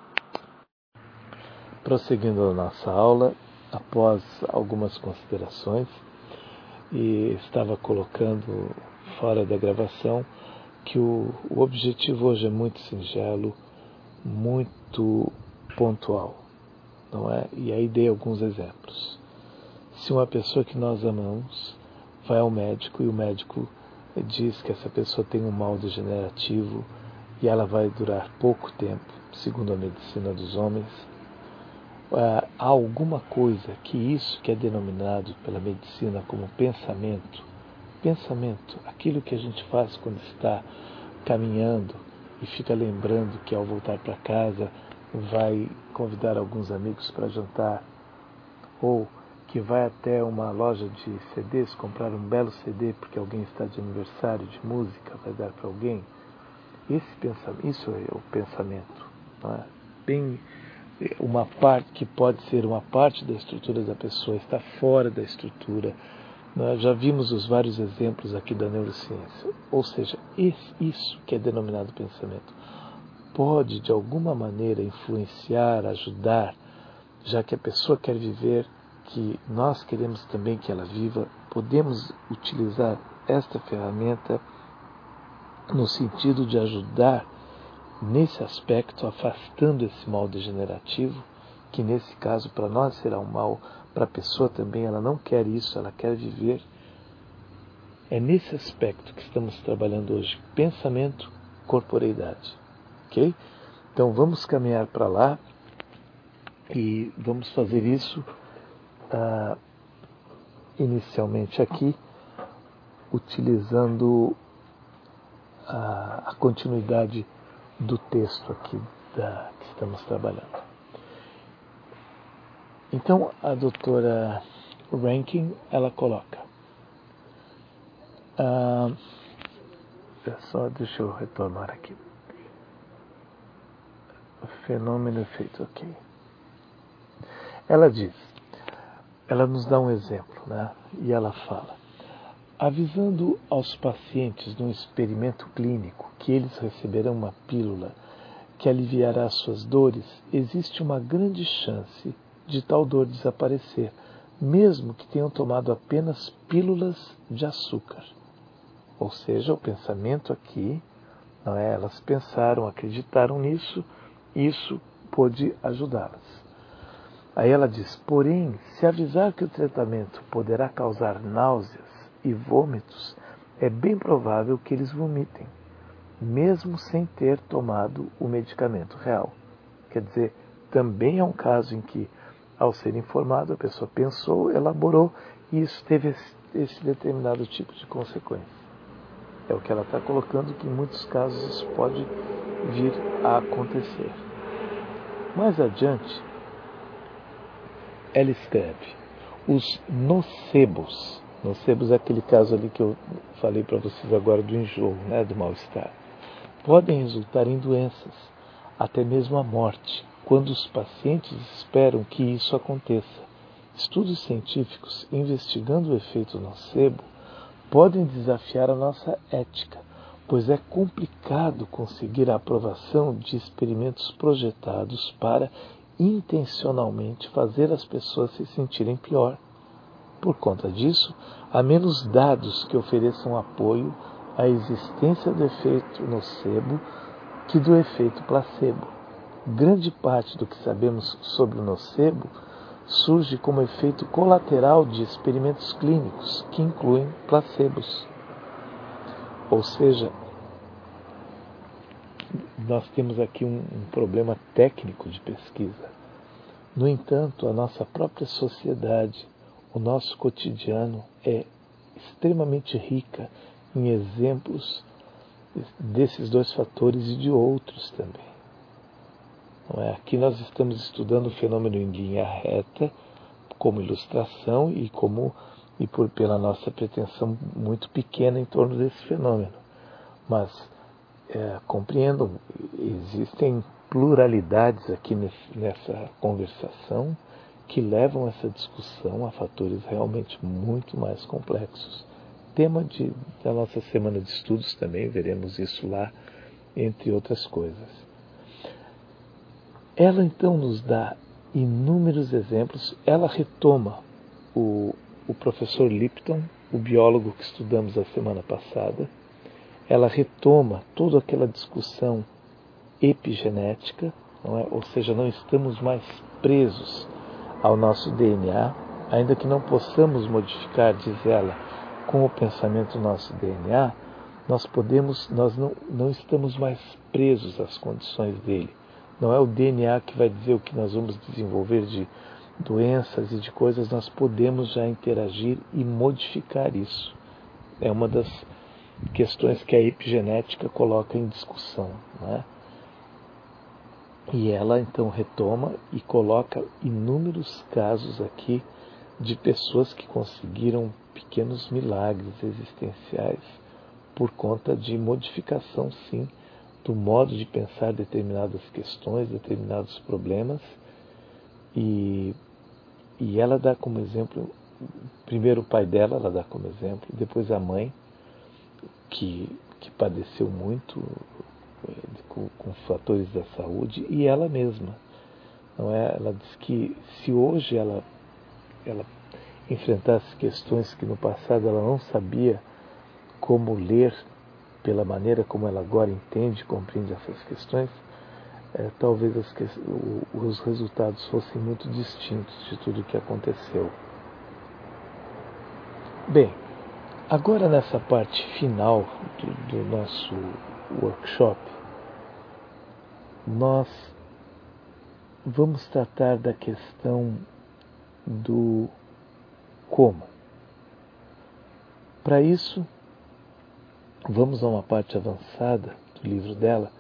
Prosseguindo a nossa aula, após algumas considerações, e estava colocando fora da gravação que o objetivo hoje é muito singelo, muito pontual, não é? E aí dei alguns exemplos. Se uma pessoa que nós amamos vai ao médico e o médico diz que essa pessoa tem um mal degenerativo e ela vai durar pouco tempo, segundo a medicina dos homens, há alguma coisa que isso que é denominado pela medicina como pensamento, aquilo que a gente faz quando está caminhando e fica lembrando que ao voltar para casa vai convidar alguns amigos para jantar, ou que vai até uma loja de CDs comprar um belo CD porque alguém está de aniversário de música, vai dar para alguém. Isso é o pensamento, não é? Bem, uma parte que pode ser uma parte da estrutura da pessoa, está fora da estrutura. Nós já vimos os vários exemplos aqui da neurociência. Ou seja, isso que é denominado pensamento pode, de alguma maneira, influenciar, ajudar, já que a pessoa quer viver, que nós queremos também que ela viva, podemos utilizar esta ferramenta no sentido de ajudar nesse aspecto, afastando esse mal degenerativo, que nesse caso para nós será um mal, para a pessoa também, ela não quer isso, ela quer viver. É nesse aspecto que estamos trabalhando hoje, pensamento, corporeidade, ok? Então vamos caminhar para lá e vamos fazer isso inicialmente aqui, utilizando a continuidade do texto aqui que estamos trabalhando. Então, a doutora Rankin, ela coloca, deixa eu retomar aqui, fenômeno efeito, ok. Ela nos dá um exemplo, né? E ela fala, avisando aos pacientes num experimento clínico que eles receberão uma pílula que aliviará suas dores, existe uma grande chance de tal dor desaparecer, mesmo que tenham tomado apenas pílulas de açúcar. Ou seja, o pensamento aqui, não é? Elas pensaram, acreditaram nisso, isso pôde ajudá-las. Aí ela diz, porém, se avisar que o tratamento poderá causar náuseas e vômitos, é bem provável que eles vomitem, mesmo sem ter tomado o medicamento real. Quer dizer, também é um caso em que, ao ser informado, a pessoa pensou, elaborou, e isso teve esse determinado tipo de consequência. É o que ela está colocando, que em muitos casos isso pode vir a acontecer. Mais adiante, ela escreve, os nocebos é aquele caso ali que eu falei para vocês agora do enjoo, né, do mal-estar, podem resultar em doenças, até mesmo a morte, quando os pacientes esperam que isso aconteça. Estudos científicos investigando o efeito nocebo podem desafiar a nossa ética, pois é complicado conseguir a aprovação de experimentos projetados para intencionalmente fazer as pessoas se sentirem pior. Por conta disso, há menos dados que ofereçam apoio à existência do efeito nocebo que do efeito placebo. Grande parte do que sabemos sobre o nocebo surge como efeito colateral de experimentos clínicos que incluem placebos. Ou seja, nós temos aqui um problema técnico de pesquisa. No entanto, a nossa própria sociedade, o nosso cotidiano é extremamente rica em exemplos desses dois fatores e de outros também. Não é? Aqui nós estamos estudando o fenômeno em linha reta, como ilustração pela nossa pretensão muito pequena em torno desse fenômeno. Mas compreendam, existem pluralidades aqui nessa conversação que levam essa discussão a fatores realmente muito mais complexos. Tema da nossa semana de estudos também, veremos isso lá, entre outras coisas. Ela então nos dá inúmeros exemplos, ela retoma o professor Lipton, o biólogo que estudamos a semana passada, ela retoma toda aquela discussão epigenética, não é? Ou seja, não estamos mais presos ao nosso DNA, ainda que não possamos modificar, diz ela, com o pensamento do nosso DNA, nós não estamos mais presos às condições dele. Não é o DNA que vai dizer o que nós vamos desenvolver de doenças e de coisas, nós podemos já interagir e modificar isso. É uma das questões que a epigenética coloca em discussão, não é? E ela então retoma e coloca inúmeros casos aqui de pessoas que conseguiram pequenos milagres existenciais por conta de modificação, sim, do modo de pensar determinadas questões, determinados problemas. E ela dá como exemplo, primeiro o pai dela, ela dá como exemplo, depois a mãe, que padeceu muito com fatores da saúde, e ela mesma. Não é? Ela diz que se hoje ela enfrentasse questões que no passado ela não sabia como ler, pela maneira como ela agora entende e compreende essas questões, talvez os resultados fossem muito distintos de tudo o que aconteceu. Bem, agora nessa parte final do nosso workshop, nós vamos tratar da questão do como. Para isso, vamos a uma parte avançada do livro dela,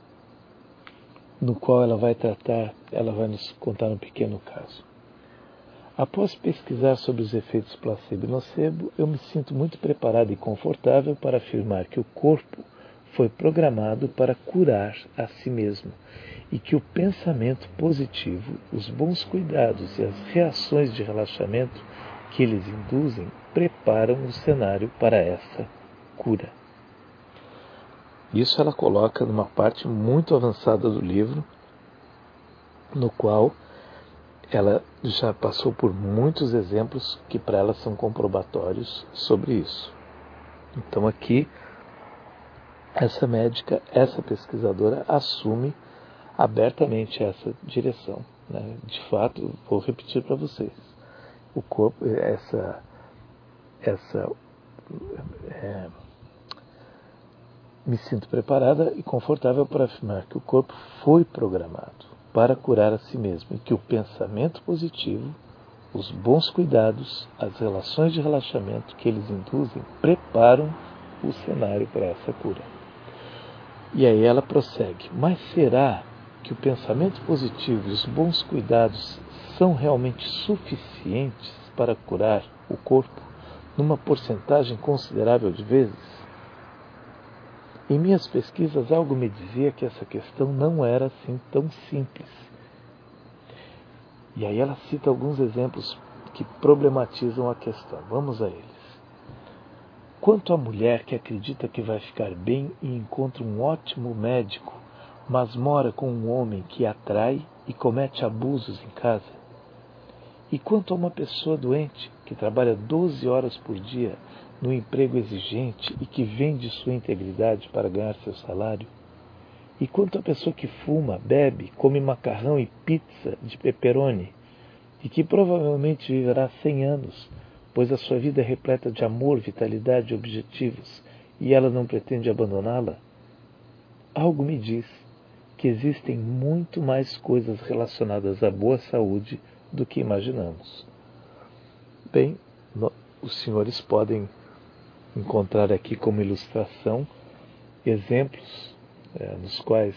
no qual ela vai nos contar um pequeno caso. Após pesquisar sobre os efeitos placebo e nocebo, eu me sinto muito preparado e confortável para afirmar que o corpo foi programado para curar a si mesmo e que o pensamento positivo, os bons cuidados e as reações de relaxamento que eles induzem preparam o cenário para essa cura. Isso ela coloca numa parte muito avançada do livro, no qual ela já passou por muitos exemplos que para ela são comprobatórios sobre isso. Então aqui, essa médica, essa pesquisadora assume abertamente essa direção, né? De fato, vou repetir para vocês, o corpo, me sinto preparada e confortável para afirmar que o corpo foi programado para curar a si mesmo e que o pensamento positivo, os bons cuidados, as relações de relaxamento que eles induzem preparam o cenário para essa cura. E aí ela prossegue: mas será que o pensamento positivo e os bons cuidados são realmente suficientes para curar o corpo numa porcentagem considerável de vezes? Em minhas pesquisas, algo me dizia que essa questão não era assim tão simples. E aí ela cita alguns exemplos que problematizam a questão. Vamos a eles. Quanto à mulher que acredita que vai ficar bem e encontra um ótimo médico, mas mora com um homem que a trai e comete abusos em casa? E quanto a uma pessoa doente que trabalha 12 horas por dia no emprego exigente e que vende sua integridade para ganhar seu salário? E quanto à pessoa que fuma, bebe, come macarrão e pizza de pepperoni e que provavelmente viverá 100 anos, pois a sua vida é repleta de amor, vitalidade e objetivos e ela não pretende abandoná-la? Algo me diz que existem muito mais coisas relacionadas à boa saúde do que imaginamos. Bem, os senhores podem encontrar aqui como ilustração exemplos nos quais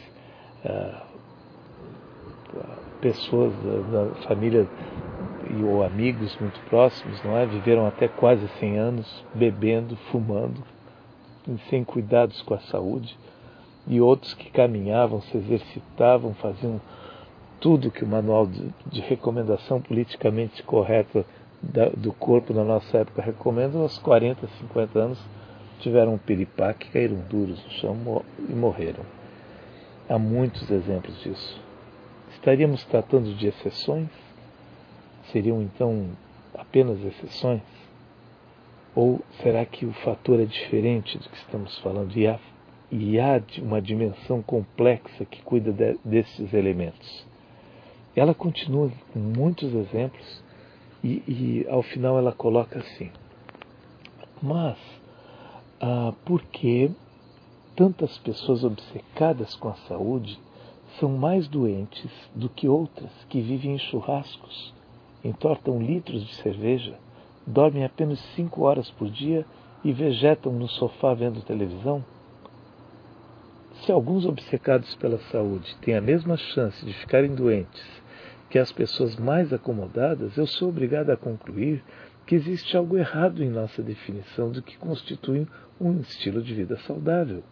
pessoas da família ou amigos muito próximos, não é, viveram até quase 100 anos bebendo, fumando, sem cuidados com a saúde, e outros que caminhavam, se exercitavam, faziam tudo que o manual de recomendação politicamente correta do corpo na nossa época recomenda. Aos 40, 50 anos tiveram um piripaque, caíram duros no chão e morreram. Há muitos exemplos disso. Estaríamos tratando de exceções? Seriam então apenas exceções? Ou será que o fator é diferente do que estamos falando e há uma dimensão complexa que cuida desses elementos? Ela continua com muitos exemplos e ao final ela coloca assim: mas por que tantas pessoas obcecadas com a saúde são mais doentes do que outras que vivem em churrascos, entortam litros de cerveja, dormem apenas 5 horas por dia e vegetam no sofá vendo televisão? Se alguns obcecados pela saúde têm a mesma chance de ficarem doentes que as pessoas mais acomodadas, eu sou obrigado a concluir que existe algo errado em nossa definição do que constitui um estilo de vida saudável.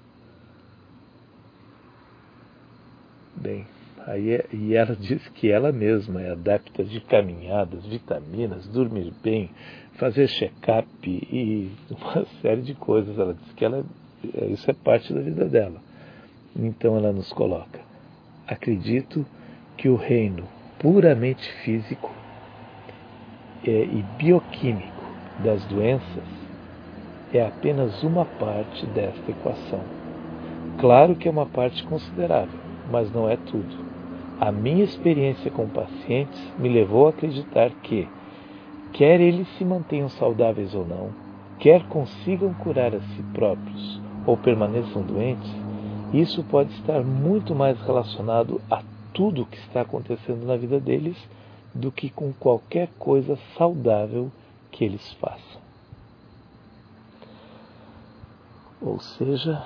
Bem, e ela diz que ela mesma é adepta de caminhadas, vitaminas, dormir bem, fazer check-up e uma série de coisas. Ela diz que isso é parte da vida dela. Então ela nos coloca: acredito que o reino puramente físico e bioquímico das doenças é apenas uma parte desta equação. Claro que é uma parte considerável, mas não é tudo. A minha experiência com pacientes me levou a acreditar que, quer eles se mantenham saudáveis ou não, quer consigam curar a si próprios ou permaneçam doentes, isso pode estar muito mais relacionado a tudo o que está acontecendo na vida deles do que com qualquer coisa saudável que eles façam. Ou seja,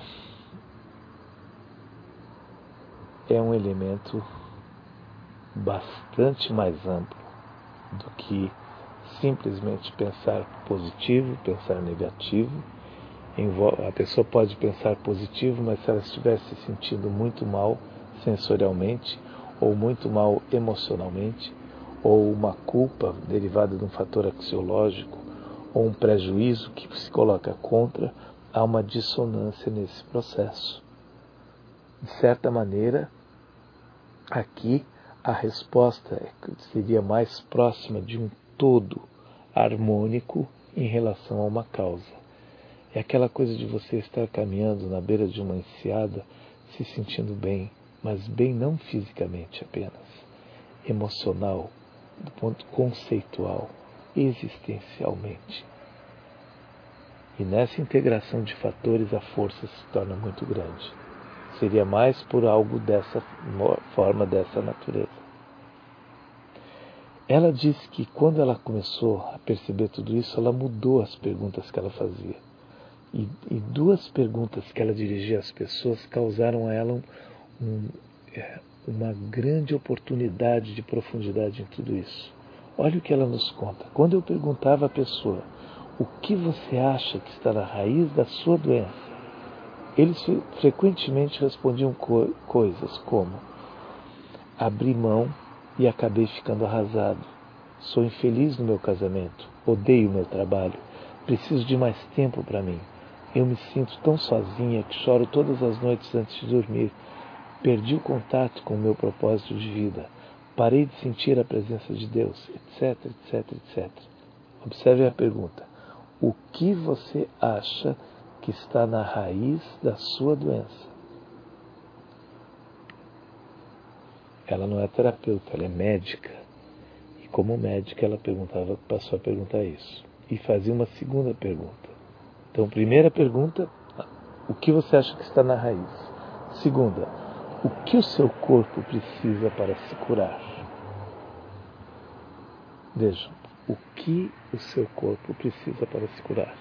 é um elemento bastante mais amplo do que simplesmente pensar positivo, pensar negativo. A pessoa pode pensar positivo, mas se ela estiver se sentindo muito mal sensorialmente, ou muito mal emocionalmente, ou uma culpa derivada de um fator axiológico, ou um prejuízo que se coloca contra, há uma dissonância nesse processo. De certa maneira, aqui a resposta seria mais próxima de um todo harmônico em relação a uma causa. É aquela coisa de você estar caminhando na beira de uma enseada, se sentindo bem, mas bem não fisicamente apenas, emocional, do ponto conceitual, existencialmente. E nessa integração de fatores a força se torna muito grande. Seria mais por algo dessa forma, dessa natureza. Ela disse que quando ela começou a perceber tudo isso, ela mudou as perguntas que ela fazia. E 2 perguntas que ela dirigia às pessoas causaram a ela uma grande oportunidade de profundidade em tudo isso. Olha o que ela nos conta. Quando eu perguntava à pessoa: o que você acha que está na raiz da sua doença? Eles frequentemente respondiam coisas como: abri mão e acabei ficando arrasado. Sou infeliz no meu casamento. Odeio meu trabalho. Preciso de mais tempo para mim. Eu me sinto tão sozinha que choro todas as noites antes de dormir. Perdi o contato com o meu propósito de vida. Parei de sentir a presença de Deus, etc, etc, etc. Observe a pergunta: o que você acha que está na raiz da sua doença? Ela não é terapeuta, ela é médica. E como médica ela passou a perguntar isso. E fazia uma segunda pergunta. Então, primeira pergunta: o que você acha que está na raiz? Segunda: o que o seu corpo precisa para se curar. Vejam, o que o seu corpo precisa para se curar.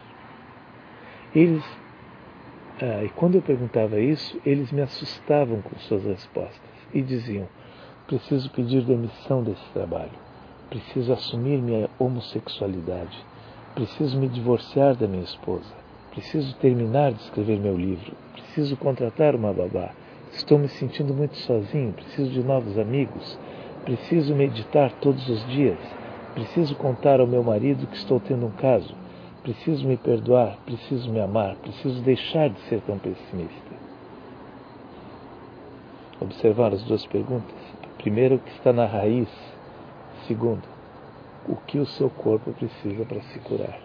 E quando eu perguntava isso, eles me assustavam com suas respostas e diziam: preciso pedir demissão desse trabalho, preciso assumir minha homossexualidade, preciso me divorciar da minha esposa, preciso terminar de escrever meu livro, preciso contratar uma babá, estou me sentindo muito sozinho, preciso de novos amigos, preciso meditar todos os dias, preciso contar ao meu marido que estou tendo um caso, preciso me perdoar, preciso me amar, preciso deixar de ser tão pessimista. Observar as duas perguntas. Primeiro, o que está na raiz. Segundo, o que o seu corpo precisa para se curar.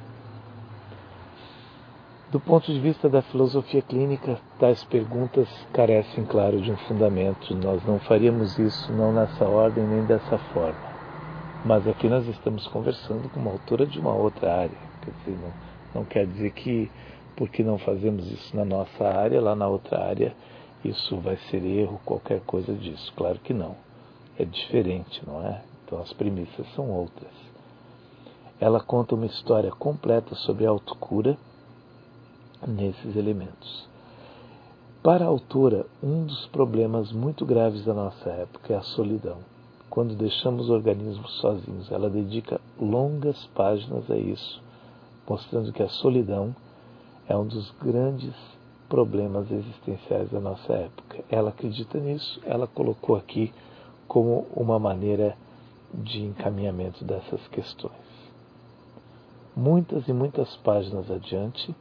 Do ponto de vista da filosofia clínica, tais perguntas carecem, claro, de um fundamento. Nós não faríamos isso, não nessa ordem, nem dessa forma. Mas aqui nós estamos conversando com uma autora de uma outra área. Quer dizer, não quer dizer que, porque não fazemos isso na nossa área, lá na outra área, isso vai ser erro, qualquer coisa disso. Claro que não. É diferente, não é? Então as premissas são outras. Ela conta uma história completa sobre a autocura nesses elementos. Para a autora, um dos problemas muito graves da nossa época é a solidão. Quando deixamos organismos sozinhos, ela dedica longas páginas a isso, mostrando que a solidão é um dos grandes problemas existenciais da nossa época. Ela acredita nisso, ela colocou aqui como uma maneira de encaminhamento dessas questões. Muitas e muitas páginas adiante,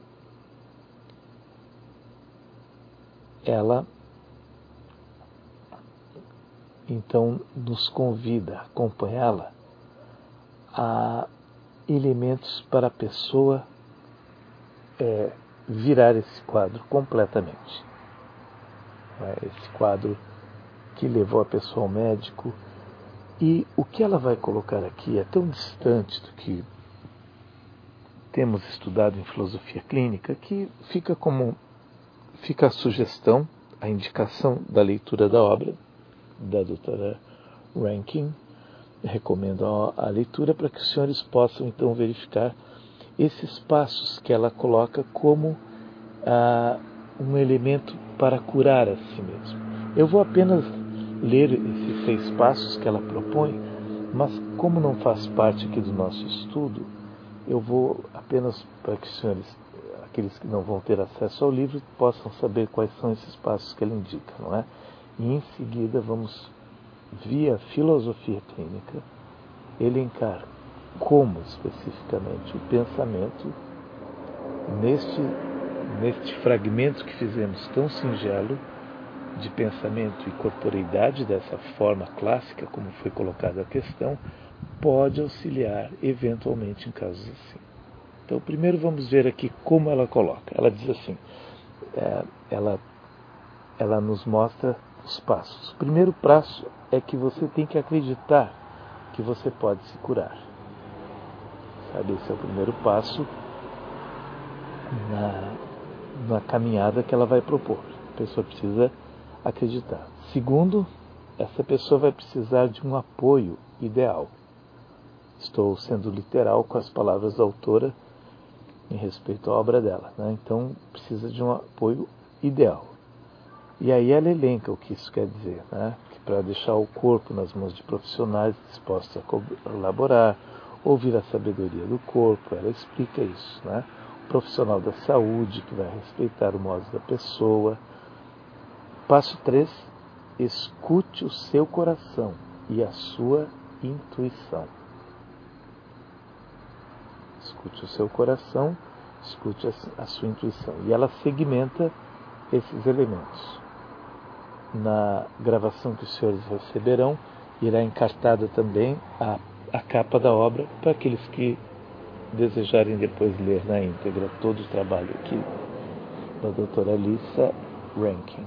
ela então nos convida a acompanhá-la a elementos para a pessoa virar esse quadro completamente. Esse quadro que levou a pessoa ao médico. E o que ela vai colocar aqui é tão distante do que temos estudado em filosofia clínica que fica a sugestão, a indicação da leitura da obra da doutora Rankin. Recomendo a leitura para que os senhores possam então verificar esses passos que ela coloca como um elemento para curar a si mesmo. Eu vou apenas ler esses 6 passos que ela propõe, mas como não faz parte aqui do nosso estudo, eu vou apenas para que os senhores, aqueles que não vão ter acesso ao livro, possam saber quais são esses passos que ela indica, não é? E em seguida vamos, via filosofia clínica, elencar como especificamente o pensamento, neste fragmento que fizemos tão singelo, de pensamento e corporeidade, dessa forma clássica, como foi colocada a questão, pode auxiliar eventualmente em casos assim. Então, primeiro vamos ver aqui como ela coloca. Ela diz assim, ela nos mostra os passos. O primeiro passo é que você tem que acreditar que você pode se curar. Sabe, esse é o primeiro passo na caminhada que ela vai propor. A pessoa precisa acreditar. Segundo, essa pessoa vai precisar de um apoio ideal. Estou sendo literal com as palavras da autora em respeito à obra dela, né? Então, precisa de um apoio ideal. E aí ela elenca o que isso quer dizer, né? Que para deixar o corpo nas mãos de profissionais dispostos a colaborar, ouvir a sabedoria do corpo, ela explica isso, né? O profissional da saúde que vai respeitar o modo da pessoa. Passo 3, escute o seu coração e a sua intuição. Escute o seu coração, escute a sua intuição. E ela segmenta esses elementos. Na gravação que os senhores receberão, irá encartada também a capa da obra para aqueles que desejarem depois ler na íntegra todo o trabalho aqui da doutora Lisa Rankin.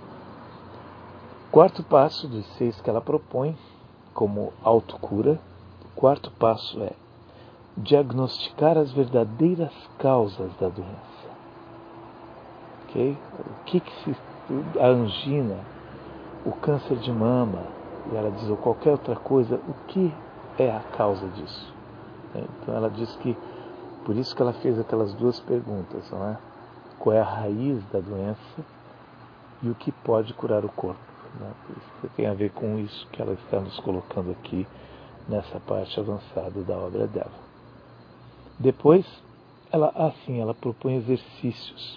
Quarto passo dos 6 que ela propõe como autocura, o quarto passo é diagnosticar as verdadeiras causas da doença. Okay? A angina, o câncer de mama, e ela diz, ou qualquer outra coisa, o que é a causa disso? Então ela diz que, por isso que ela fez aquelas duas perguntas, não é? Qual é a raiz da doença e o que pode curar o corpo? Né? Por isso que tem a ver com isso que ela está nos colocando aqui nessa parte avançada da obra dela. Depois, ela propõe exercícios.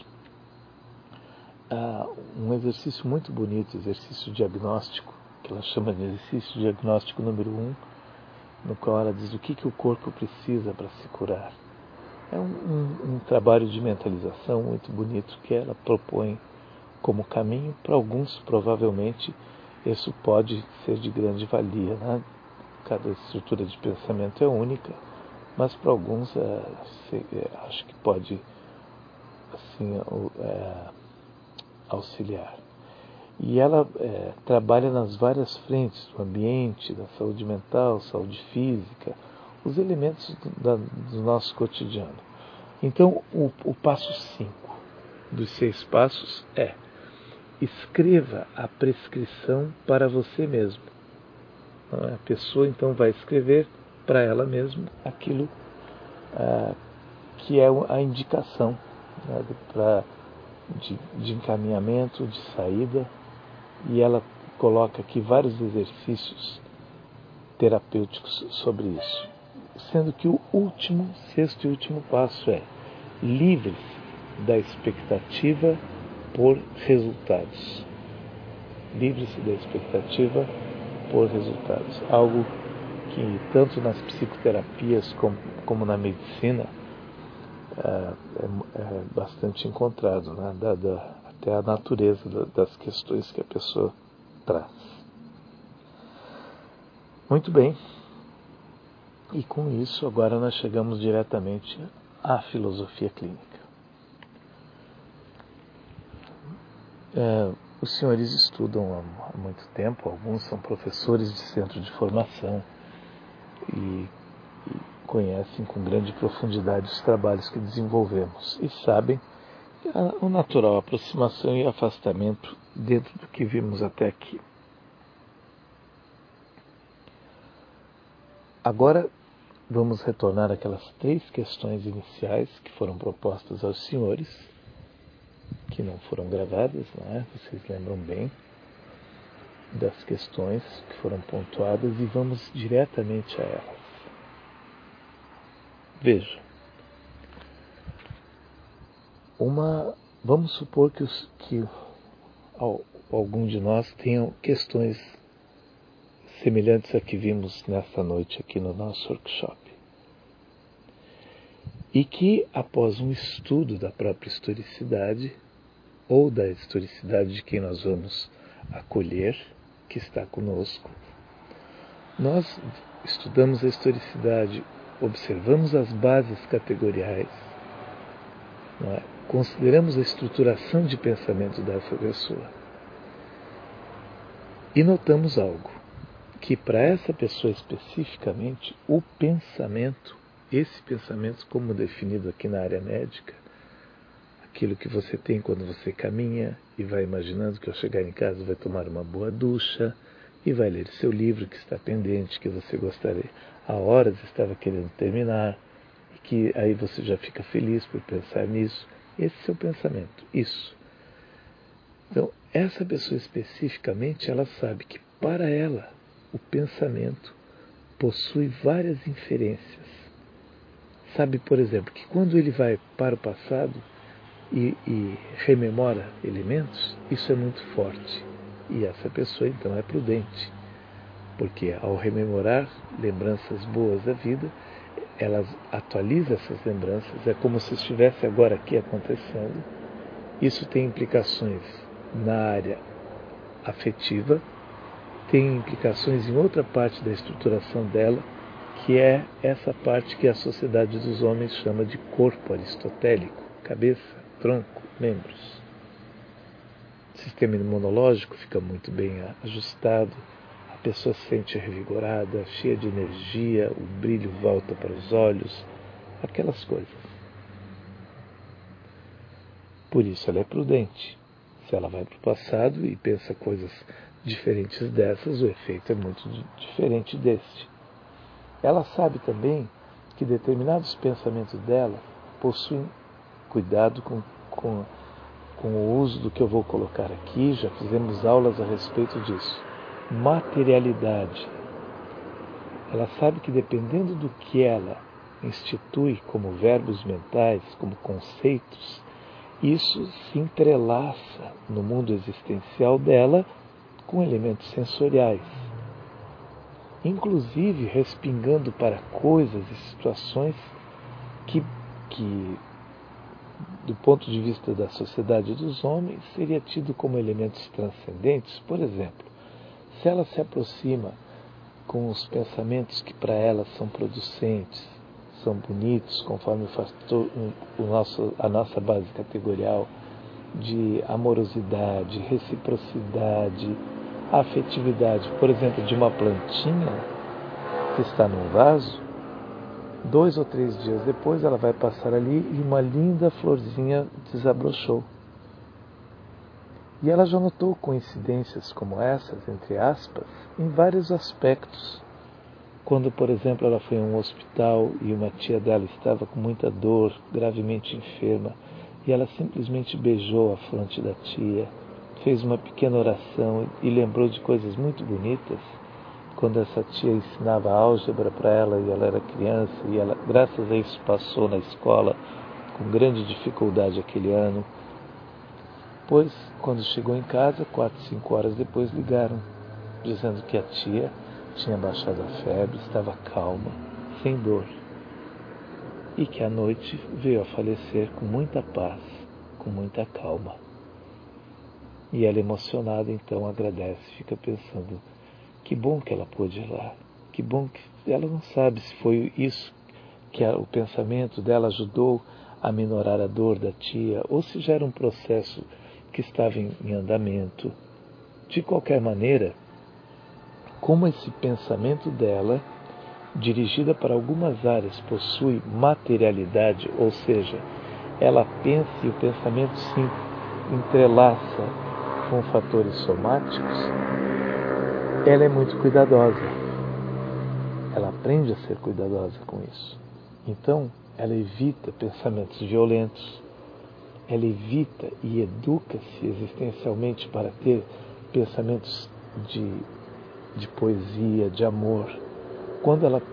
Um exercício muito bonito, exercício diagnóstico, que ela chama de exercício diagnóstico número 1, no qual ela diz o que o corpo precisa para se curar. É um trabalho de mentalização muito bonito que ela propõe como caminho. Para alguns, provavelmente, isso pode ser de grande valia, né? Cada estrutura de pensamento é única, mas para alguns acho que pode assim, auxiliar. E ela trabalha nas várias frentes do ambiente, da saúde mental, saúde física, os elementos do nosso cotidiano. Então, o passo 5 dos 6 passos é: escreva a prescrição para você mesmo. A pessoa, então, vai escrever para ela mesma aquilo que é a indicação, né, de encaminhamento, de saída, e ela coloca aqui vários exercícios terapêuticos sobre isso. Sendo que o sexto e último passo é: livre-se da expectativa por resultados. Livre-se da expectativa por resultados. Algo que tanto nas psicoterapias como na medicina é bastante encontrado, né? Até a natureza das questões que a pessoa traz. Muito bem. E com isso, agora nós chegamos diretamente à filosofia clínica. Os senhores estudam há muito tempo, alguns são professores de centro de formação e conhecem com grande profundidade os trabalhos que desenvolvemos e sabem a natural aproximação e afastamento dentro do que vimos até aqui. Agora vamos retornar àquelas 3 questões iniciais que foram propostas aos senhores, que não foram gravadas, não é? Vocês lembram bem das questões que foram pontuadas e vamos diretamente a elas. Veja, vamos supor que algum de nós tenham questões semelhantes a que vimos nesta noite aqui no nosso workshop. E que, após um estudo da própria historicidade, ou da historicidade de quem nós vamos acolher, que está conosco, nós estudamos a historicidade, observamos as bases categoriais, não é? Consideramos a estruturação de pensamento dessa pessoa e notamos algo, que para essa pessoa especificamente, o pensamento, esse pensamento como definido aqui na área médica, aquilo que você tem quando você caminha e vai imaginando que ao chegar em casa vai tomar uma boa ducha e vai ler seu livro que está pendente, que você gostaria, há horas estava querendo terminar, e que aí você já fica feliz por pensar nisso. Esse é o seu pensamento, isso. Então, essa pessoa especificamente, ela sabe que para ela o pensamento possui várias inferências. Sabe, por exemplo, que quando ele vai para o passado e rememora elementos, isso é muito forte. E essa pessoa, então, é prudente, porque ao rememorar lembranças boas da vida, ela atualiza essas lembranças, é como se estivesse agora aqui acontecendo. Isso tem implicações na área afetiva, tem implicações em outra parte da estruturação dela, que é essa parte que a sociedade dos homens chama de corpo aristotélico, cabeça, tronco, membros. O sistema imunológico fica muito bem ajustado, a pessoa se sente revigorada, cheia de energia, o brilho volta para os olhos, aquelas coisas. Por isso ela é prudente. Se ela vai para o passado e pensa coisas diferentes dessas, o efeito é muito diferente deste. Ela sabe também que determinados pensamentos dela possuem, cuidado com o uso do que eu vou colocar aqui, já fizemos aulas a respeito disso, materialidade. Ela sabe que dependendo do que ela institui como verbos mentais, como conceitos, isso se entrelaça no mundo existencial dela com elementos sensoriais, inclusive respingando para coisas e situações que do ponto de vista da sociedade dos homens, seria tido como elementos transcendentes. Por exemplo, se ela se aproxima com os pensamentos que para ela são producentes, são bonitos, conforme a nossa base categorial de amorosidade, reciprocidade, afetividade, por exemplo, de uma plantinha que está num vaso, 2 ou 3 dias depois ela vai passar ali e uma linda florzinha desabrochou. E ela já notou coincidências como essas, entre aspas, em vários aspectos. Quando, por exemplo, ela foi a um hospital e uma tia dela estava com muita dor, gravemente enferma, e ela simplesmente beijou a fronte da tia, fez uma pequena oração e lembrou de coisas muito bonitas, quando essa tia ensinava álgebra para ela e ela era criança, e ela, graças a isso, passou na escola com grande dificuldade aquele ano. Pois, quando chegou em casa, 4, 5 horas depois, ligaram, dizendo que a tia tinha baixado a febre, estava calma, sem dor, e que à noite veio a falecer com muita paz, com muita calma. E ela, emocionada, então agradece, fica pensando, que bom que ela pôde ir lá, que bom que ela não sabe se foi isso que o pensamento dela ajudou a minorar a dor da tia, ou se já era um processo que estava em andamento. De qualquer maneira, como esse pensamento dela, dirigida para algumas áreas, possui materialidade, ou seja, ela pensa e o pensamento se entrelaça com fatores somáticos, ela é muito cuidadosa. Ela aprende a ser cuidadosa com isso. Então, ela evita pensamentos violentos, ela evita e educa-se existencialmente para ter pensamentos de poesia, de amor. Quando ela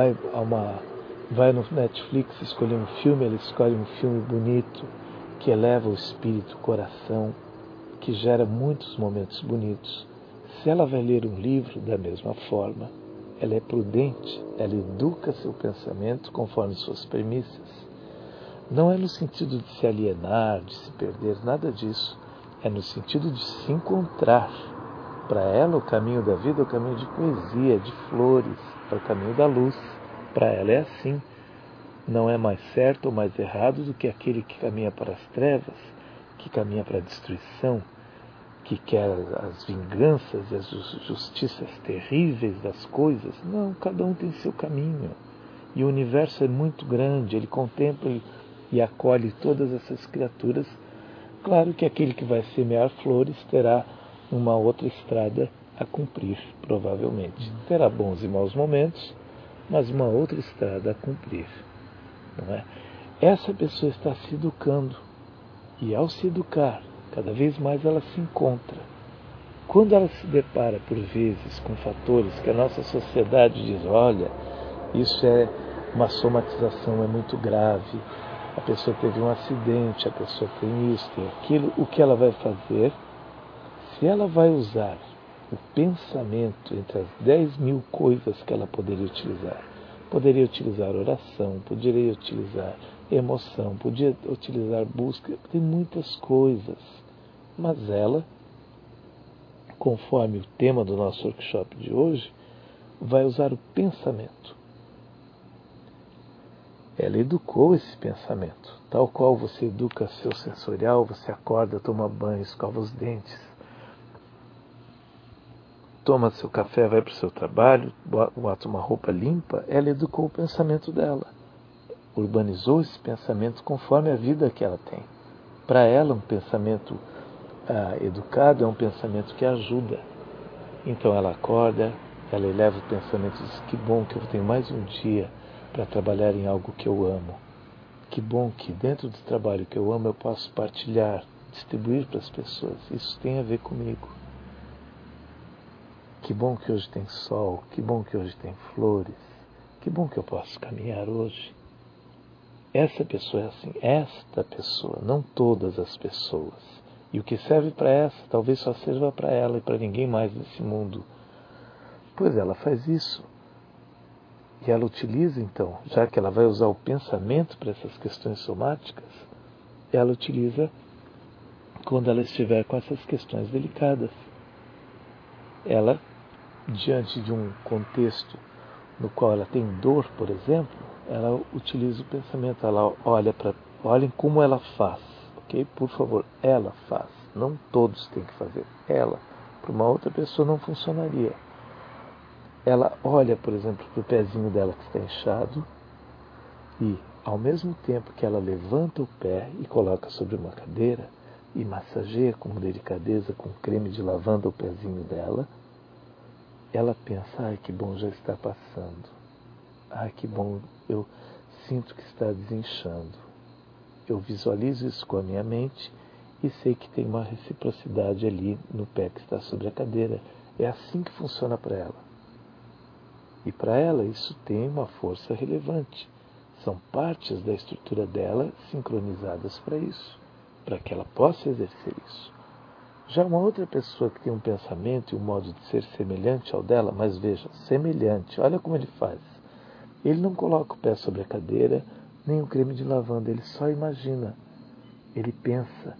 vai no Netflix escolher um filme, ela escolhe um filme bonito, que eleva o espírito, o coração, que gera muitos momentos bonitos. Se ela vai ler um livro, da mesma forma, ela é prudente, ela educa seu pensamento conforme suas premissas. Não é no sentido de se alienar, de se perder, nada disso. É no sentido de se encontrar. Para ela, o caminho da vida é o caminho de poesia, de flores, é o caminho da luz. Para ela é assim. Não é mais certo ou mais errado do que aquele que caminha para as trevas, que caminha para a destruição, que quer as vinganças e as justiças terríveis das coisas. Não, cada um tem seu caminho. E o universo é muito grande, ele contempla e acolhe todas essas criaturas. Claro que aquele que vai semear flores terá uma outra estrada a cumprir, provavelmente. Terá bons e maus momentos, mas uma outra estrada a cumprir. Não é? Essa pessoa está se educando, e ao se educar, cada vez mais ela se encontra. Quando ela se depara, por vezes, com fatores que a nossa sociedade diz, olha, isso é uma somatização, é muito grave, a pessoa teve um acidente, a pessoa tem isso, tem aquilo, o que ela vai fazer? Se ela vai usar o pensamento entre as 10.000 coisas que ela poderia utilizar oração, poderia utilizar emoção, podia utilizar busca, tem muitas coisas, mas ela, conforme o tema do nosso workshop de hoje, vai usar o pensamento. Ela educou esse pensamento, tal qual você educa seu sensorial, você acorda, toma banho, escova os dentes, toma seu café, vai para o seu trabalho, bota uma roupa limpa. Ela educou o pensamento dela, urbanizou esse pensamento conforme a vida que ela tem. Para ela, um pensamento educado é um pensamento que ajuda. Então ela acorda, ela eleva o pensamento e diz: que bom que eu tenho mais um dia para trabalhar em algo que eu amo. Que bom que dentro do trabalho que eu amo eu posso partilhar, distribuir para as pessoas. Isso tem a ver comigo. Que bom que hoje tem sol, que bom que hoje tem flores, que bom que eu posso caminhar hoje. Essa pessoa é assim, esta pessoa, não todas as pessoas. E o que serve para essa, talvez só sirva para ela e para ninguém mais nesse mundo. Pois ela faz isso. E ela utiliza então, já que ela vai usar o pensamento para essas questões somáticas, ela utiliza quando ela estiver com essas questões delicadas. Ela, diante de um contexto no qual ela tem dor, por exemplo, ela utiliza o pensamento, ela olhem como ela faz, ok? Por favor, ela faz, não todos têm que fazer, ela. Para uma outra pessoa não funcionaria. Ela olha, por exemplo, para o pezinho dela que está inchado e, ao mesmo tempo que ela levanta o pé e coloca sobre uma cadeira e massageia com delicadeza, com creme de lavanda o pezinho dela, ela pensa: ai, que bom, já está passando. Ai, que bom, eu sinto que está desinchando. Eu visualizo isso com a minha mente e sei que tem uma reciprocidade ali no pé que está sobre a cadeira. É assim que funciona para ela. E para ela isso tem uma força relevante. São partes da estrutura dela sincronizadas para isso, para que ela possa exercer isso. Já uma outra pessoa que tem um pensamento e um modo de ser semelhante ao dela, mas veja, semelhante, olha como ele faz. Ele não coloca o pé sobre a cadeira, nem o creme de lavanda, ele só imagina. Ele pensa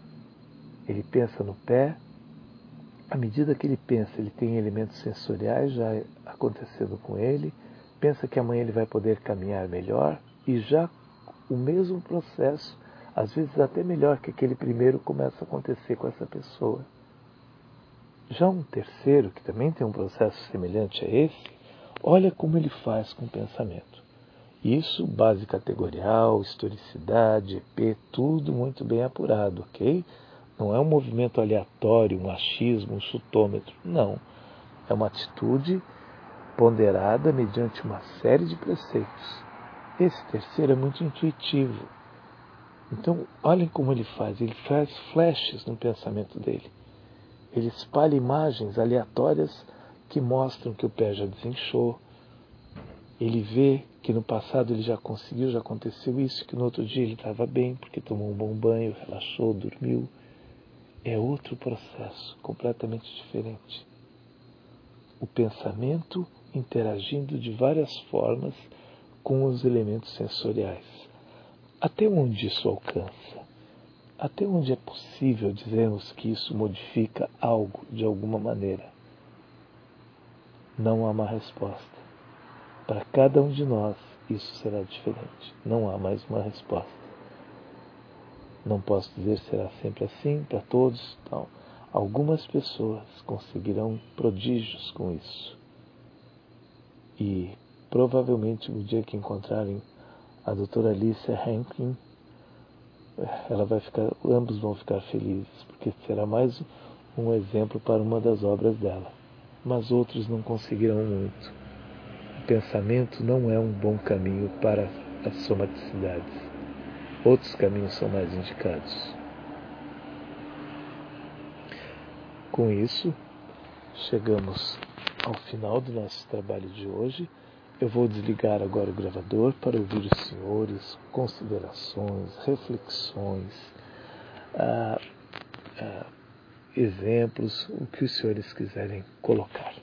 no pé. À medida que ele pensa, ele tem elementos sensoriais já acontecendo com ele, pensa que amanhã ele vai poder caminhar melhor e já o mesmo processo, às vezes até melhor que aquele primeiro, começa a acontecer com essa pessoa. Já um terceiro, que também tem um processo semelhante a esse, olha como ele faz com o pensamento. Isso, base categorial, historicidade, EP, tudo muito bem apurado, ok? Não é um movimento aleatório, um achismo, um chutômetro. Não. É uma atitude ponderada mediante uma série de preceitos. Esse terceiro é muito intuitivo. Então, olhem como ele faz. Ele faz flashes no pensamento dele. Ele espalha imagens aleatórias que mostram que o pé já desinchou. Ele vê que no passado ele já conseguiu, já aconteceu isso, que no outro dia ele estava bem, porque tomou um bom banho, relaxou, dormiu. É outro processo, completamente diferente. O pensamento interagindo de várias formas com os elementos sensoriais. Até onde isso alcança? Até onde é possível dizermos que isso modifica algo de alguma maneira? Não há uma resposta. Para cada um de nós, isso será diferente. Não há mais uma resposta. Não posso dizer que será sempre assim para todos. Não. Algumas pessoas conseguirão prodígios com isso. E provavelmente no dia que encontrarem a doutora Alicia Hankin, ambos vão ficar felizes, porque será mais um exemplo para uma das obras dela. Mas outros não conseguirão muito. O pensamento não é um bom caminho para as somaticidades. Outros caminhos são mais indicados. Com isso, chegamos ao final do nosso trabalho de hoje. Eu vou desligar agora o gravador para ouvir os senhores, considerações, reflexões, exemplos, o que os senhores quiserem colocar.